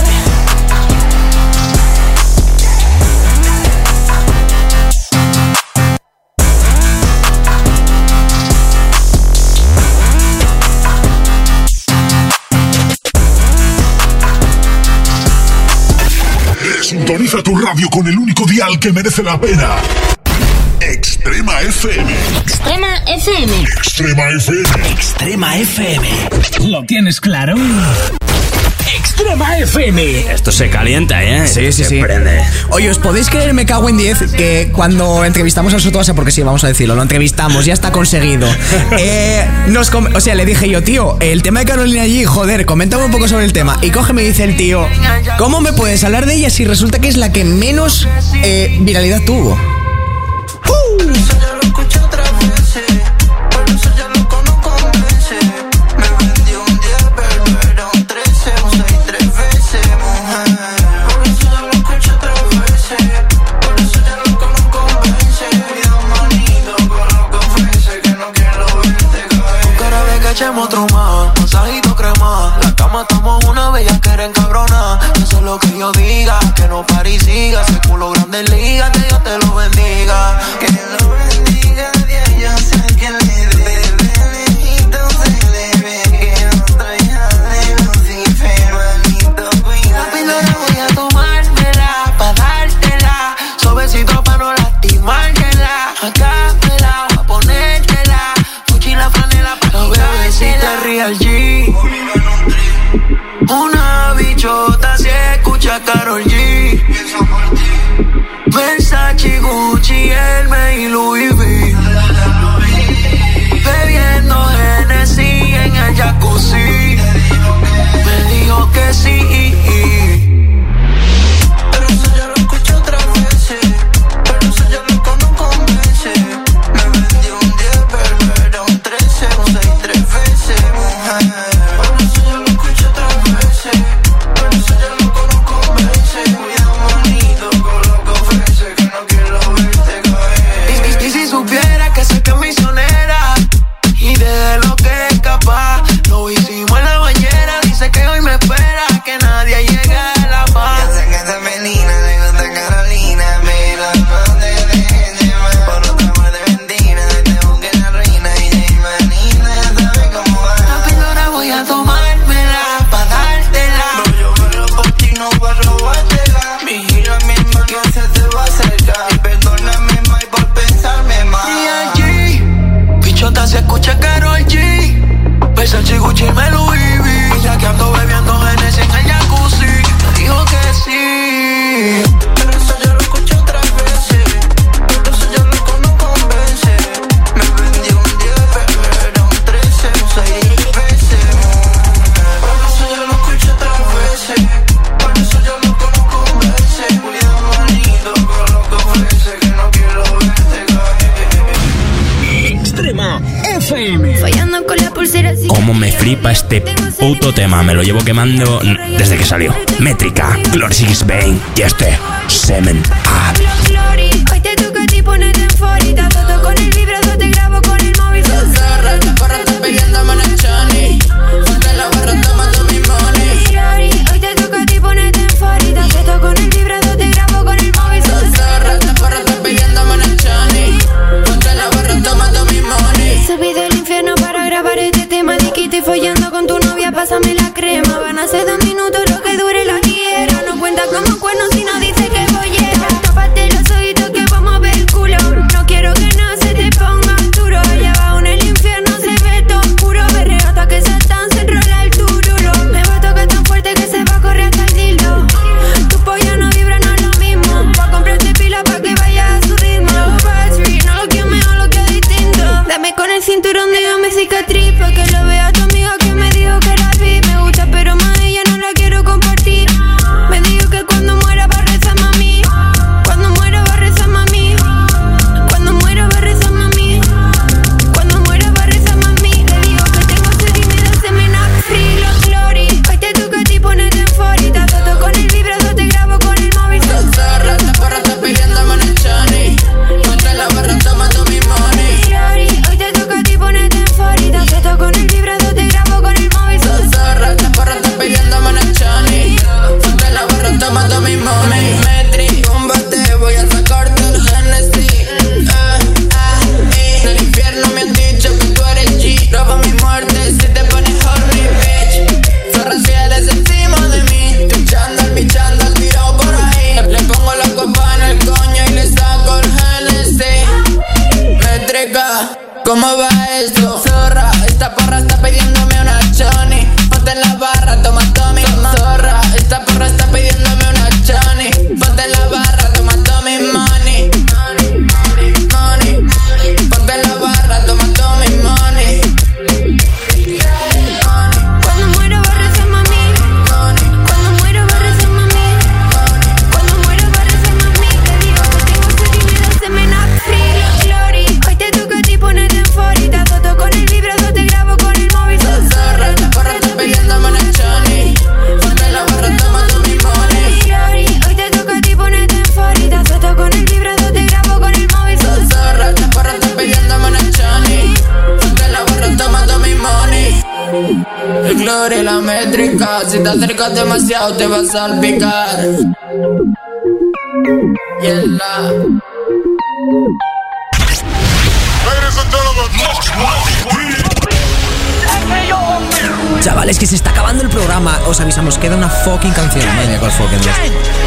Sintoniza tu radio con el único dial que merece la pena. Extrema FM. Extrema FM. Extrema FM. Extrema FM. ¿Lo tienes claro? Extrema FM. Esto se calienta, ¿eh? Sí. Se prende. Oye, ¿os podéis creer, me cago en 10, que cuando entrevistamos a Sotoasa, porque sí, vamos a decirlo, lo entrevistamos, ya está conseguido. O sea, le dije yo, tío, el tema de Carolina G, joder, coméntame un poco sobre el tema. Y coge, me dice el tío, ¿cómo me puedes hablar de ella si resulta que es la que menos viralidad tuvo? Echemos otro más, masajito crema. La cama estamos una bella que era encabrona. Eso es lo que yo digo. donde liga, que Dios te lo bendiga. Que lo bendiga, Dios, yo sé que le debe, lejito se le ve que otra hija de Lucifer, manito, cuida. La píldora voy a tomármela, pa' dártela, suavecito pa' no lastimártela. Acá me la voy a ponértela, Gucci la franela pa' quitártela. La bebecita Real G, una bichota si escucha Karol G. Versace, Gucci, Hermes y Louis V. Bebiendo Hennessy en el jacuzzi. Me dijo que sí. Pero eso ya lo escuché otras veces. Pero eso ya lo convence. Me vendió un 10, pero era un 13, un 6 3 veces, mujer. Pero eso ya lo escuché otras veces. Pero eso ya lo convence. Cuidado, manito, con lo que ofrece, que no quiero verte caer. Y si supiera que sé que es misionera y de lo que es capaz, lo hicimos en la bañera. Dice que hoy me espera, que nadie llegue a la paz. Ya sé que esa menina le gusta Carolina, pero no te dejes llevar por otra mujer de mentira. Te busqué la reina y de manina, ya sabes cómo va. La píldora voy a tomármela, pa' dártela. No, yo vuelo por ti, no voy a robártela. Vigila misma que se te va a acercar. Y perdóname, Mike, por pensarme mal. Real G, bichota se escucha Karol G. Versace, Gucci, me Louis V. Ya que ando bebiendo Hennessy en el jacuzzi. Me dijo que sí. Pero eso ya lo escuché otras veces. Pero eso ya lo convence. Me vendió un 10, pero era un 13, un 6 veces. Pero eso ya lo escuché otras veces. Por eso ya lo convence. Cuidado, manito, con lo que ofrece, que no quiero verte caer. Extrema FM. Fallando con la pulsera. Cómo me flipa este puto tema. Me lo llevo quemando desde que salió. Métrica, Glory 6 Bane y este Semen Up. Hoy te toca a ti ponerte en forita. Toto con el vibrador, te grabo con el móvil. Zorra, esta porra está pidiéndome una chani. Ponte la barra, toma tu mi money. Hoy te toca a ti ponerte en forita. Toto con el vibrador, te grabo con el móvil. Zorra, esta porra está pidiéndome una chani. Ponte la barra, toma tu mi money. Subí del infierno para grabar este tema. De que estoy follando con tu novia, pásame la crema. Van a ser 2 minutos lo que dure la guerra. No cuenta como cuernos si no dice que voyera. Tápate los oídos que vamos a ver el culo. No quiero que no se te ponga duro. Allá abajo en el infierno se ve todo oscuro. Berreo hasta que Satán se enrola el turulo. Me va a tocar tan fuerte que se va a correr hasta el dildo. Tu polla no vibra, no es lo mismo. Va a comprarte pila pa' que vaya a su ritmo. Battery, no lo que es mejor, lo que es distinto. Dame con el cinturón, dígame cicatriz, pa' que lo vea tu amiga que me dijo que la vi. Me gusta pero más ella no la quiero compartir. Me dijo que cuando muera va a rezar mami. Cuando muera va a rezar mami. Cuando muera va a rezar mami. Cuando muera va a rezar mami. Le digo que tengo sed y me da semena free. Los Glory, hoy te toca a ti ponerte en forita. Toto con el vibrador, te grabo con el móvil. Zorra, esta porra está pidiéndome una chani. Ponte la barra, toma tu mi money. Hoy te toca a ti ponerte en forita. Toto con el vibrador, te grabo con el móvil. Zorra, esta porra está pidiéndome una chani. Ponte la barra, toma tu mi money. Metri, un bate, voy a sacarte el Hennessy. En el infierno me han dicho que tú eres G. Roba mi muerte si te pones horny, bitch. Zorra, si eres encima de mí. Tu chándal, mi chándal tirado por ahí. Le pongo la copa en el coño y le saco el Hennessy. Métrica, ¿cómo va esto? Zorra, esta porra está pidiéndome una choni. Ponte en la barra, toma Tommy. Zorra, esta porra está pidiéndome una choni. Ponte en la barra, toma Tommy money. Money, ponte en la barra, toma Tommy money. Cuando muero va a rezar mami. Cuando muero va a rezar mami. Cuando muero va a rezar mami. Te digo que tengo sed y me da semena free. Los Glory, hoy te toca a ti ponerte en forita. Toto con el vibrador, te grabo con el móvil. Zorra, esta porra está pidiéndome una choni. Ponte la barra, toma tu mi money. Hoy te toca a ti ponerte en forita. Toto con el vibrador, te grabo con el móvil. Zorra, esta porra está pidiéndome una choni. Ponte la barra, toma tu mi money. El Glory, la métrica. Si te acercas demasiado te vas a salpicar. Chavales, que se está acabando el programa. Os avisamos, queda una fucking canción. Madre mía, ¿cuál fucking es?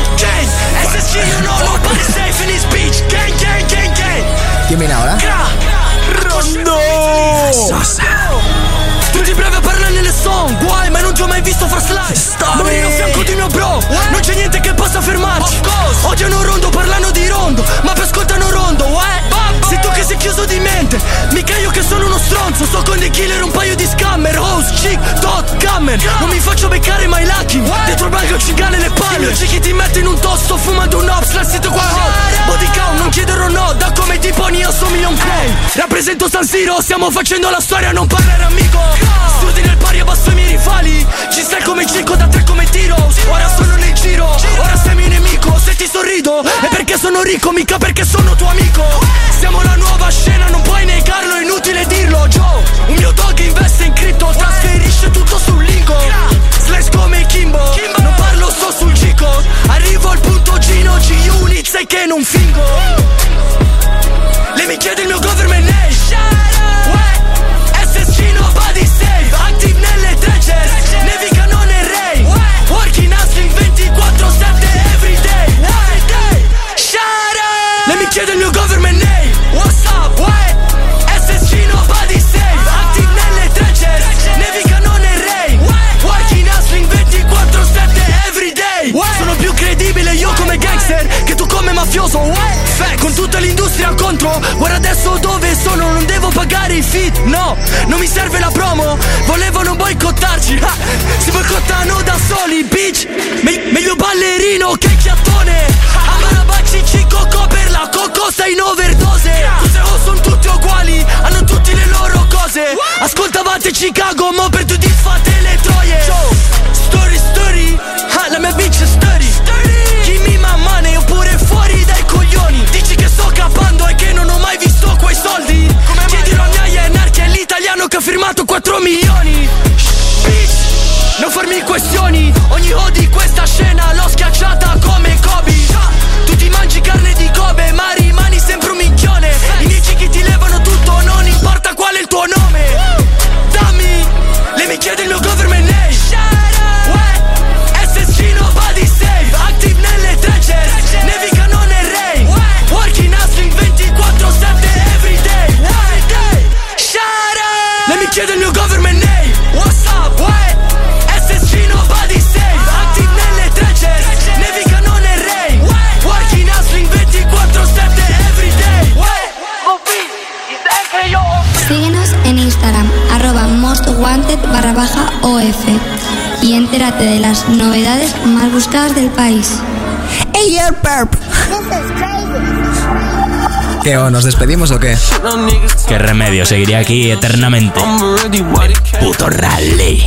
¿Quién viene ahora? Rondo! Sosa. Tutti bravi a parlare nelle song, guai, ma non ti ho mai visto far slide. Morire a fianco di mio bro, non c'è niente che possa fermarci. Odiano Rondo, parlano di Rondo, ma poi ascoltano Rondo, sei tu che sei chiuso di mente, mica io che sono uno stronzo. Sto con dei killer e un paio di scammer, host, chick, dot, cammer. Non mi faccio beccare mai lucky, dentro il banco cingane le palle. Il chi ti mette in un tosto, fumando un ops, la sito qua hot. Body count, non chiederò no, da come tipo io somiglio un play. Rappresento San Siro, stiamo facendo la storia, non parlare amico. Studi nel pari, abbasso i miei rivali. Ci stai come 5 da 3 come tiro. Ora sono nel giro, ora sei mio nemico. Se ti sorrido è perché sono ricco, mica perché sono tuo amico. Siamo la nuova scena, non puoi negarlo, è inutile dirlo. Joe, un mio dog investe in cripto, trasferisce tutto sul lingo. Slash come Kimbo, non parlo, sto sul Gico. Arrivo al punto Gino, G-Unit, sai che non fingo. Lei mi chiede il mio government name. Nobody save, active nelle trenches, nevicano nel Ray, working hustling 24/7 everyday, shout out. Lei mi chiede il mio government name, what's up, SSG nobody save, active nelle trenches, nevicano nel Ray, working hustling 24/7 everyday. Sono più credibile io come gangster che tu come mafioso, con tutta l'industria contro. Guarda adesso dove sono, non devo pagare i feat, no, non mi serve la promo, volevano boicottarci, si boicottano da soli, bitch. Meglio ballerino che chiattone. Amarabacci coco per la coco, sei in overdose. Sono tutti uguali, hanno tutti le loro cose. Ascoltavate Chicago, mo per tutti fate le troie. Story, la mia bitch è sturdy. Give me my money oppure fuori dai coglioni. Dici che sto capando e che non ho mai visto quei soldi. Chiedilo a mia Yenar che è l'italiano che ha firmato 4 milioni. Bitch, non farmi questioni. Ogni O di questa scena l'ho schiacciata come Kobe. Tu ti mangi carne di Kobe ma rimani sempre un minchione. I miei cicchi ti levano tutto, non importa qual è il tuo nome. Dammi, lei mi chiede il mio government name. SSG nobody save, active nelle trenches, nevicano nel Ray, working hustling 24/7 everyday, shout out. Lei mi chiede il mio government name, what's up, SSG nobody save, active nelle trenches, nevicano nel Ray, working hustling 24/7 everyday. Síguenos en Instagram, @mostwanted_OF y entérate de las novedades más buscadas del país. ¡Ey, perp! ¿Qué, nos despedimos o qué? Qué remedio, seguiría aquí eternamente. Puto rally.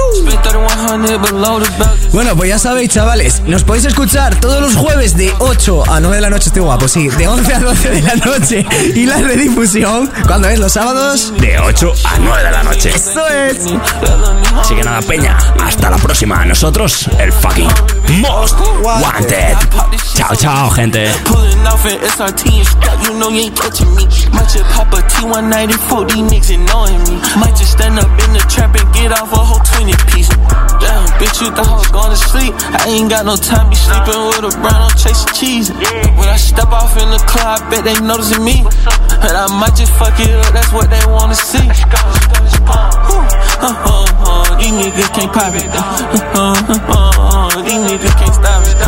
Bueno, pues ya sabéis, chavales, nos podéis escuchar todos los jueves de 8 a 9 de la noche, estoy guapo, sí, de 11 a 12 de la noche. Y la redifusión, ¿cuándo es? ¿Los sábados? De 8 a 9 de la noche. ¡Eso es! Así que nada, peña, hasta la próxima. Nosotros, el fucking Most Wanted. Chao, chao, gente. know you ain't catching me. Might just pop a T194, these niggas annoying me. Might just stand up in the trap and get off a whole 20 piece. Damn, bitch, you thought I was going to sleep. I ain't got no time, be sleeping with a brown, I'm chasing cheese. When I step off in the club, I bet they noticing me. And I might just fuck it up, that's what they wanna see. These niggas can't pop it. These niggas can't stop it.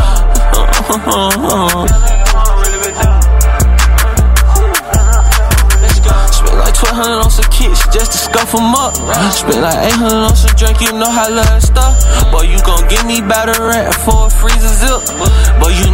Spent like 1,200 on some kicks just to scuff them up. Spent like 800 on some drink, you know how love stuff. Boy, you gon' give me battle rap for a freezer zip. Boy, you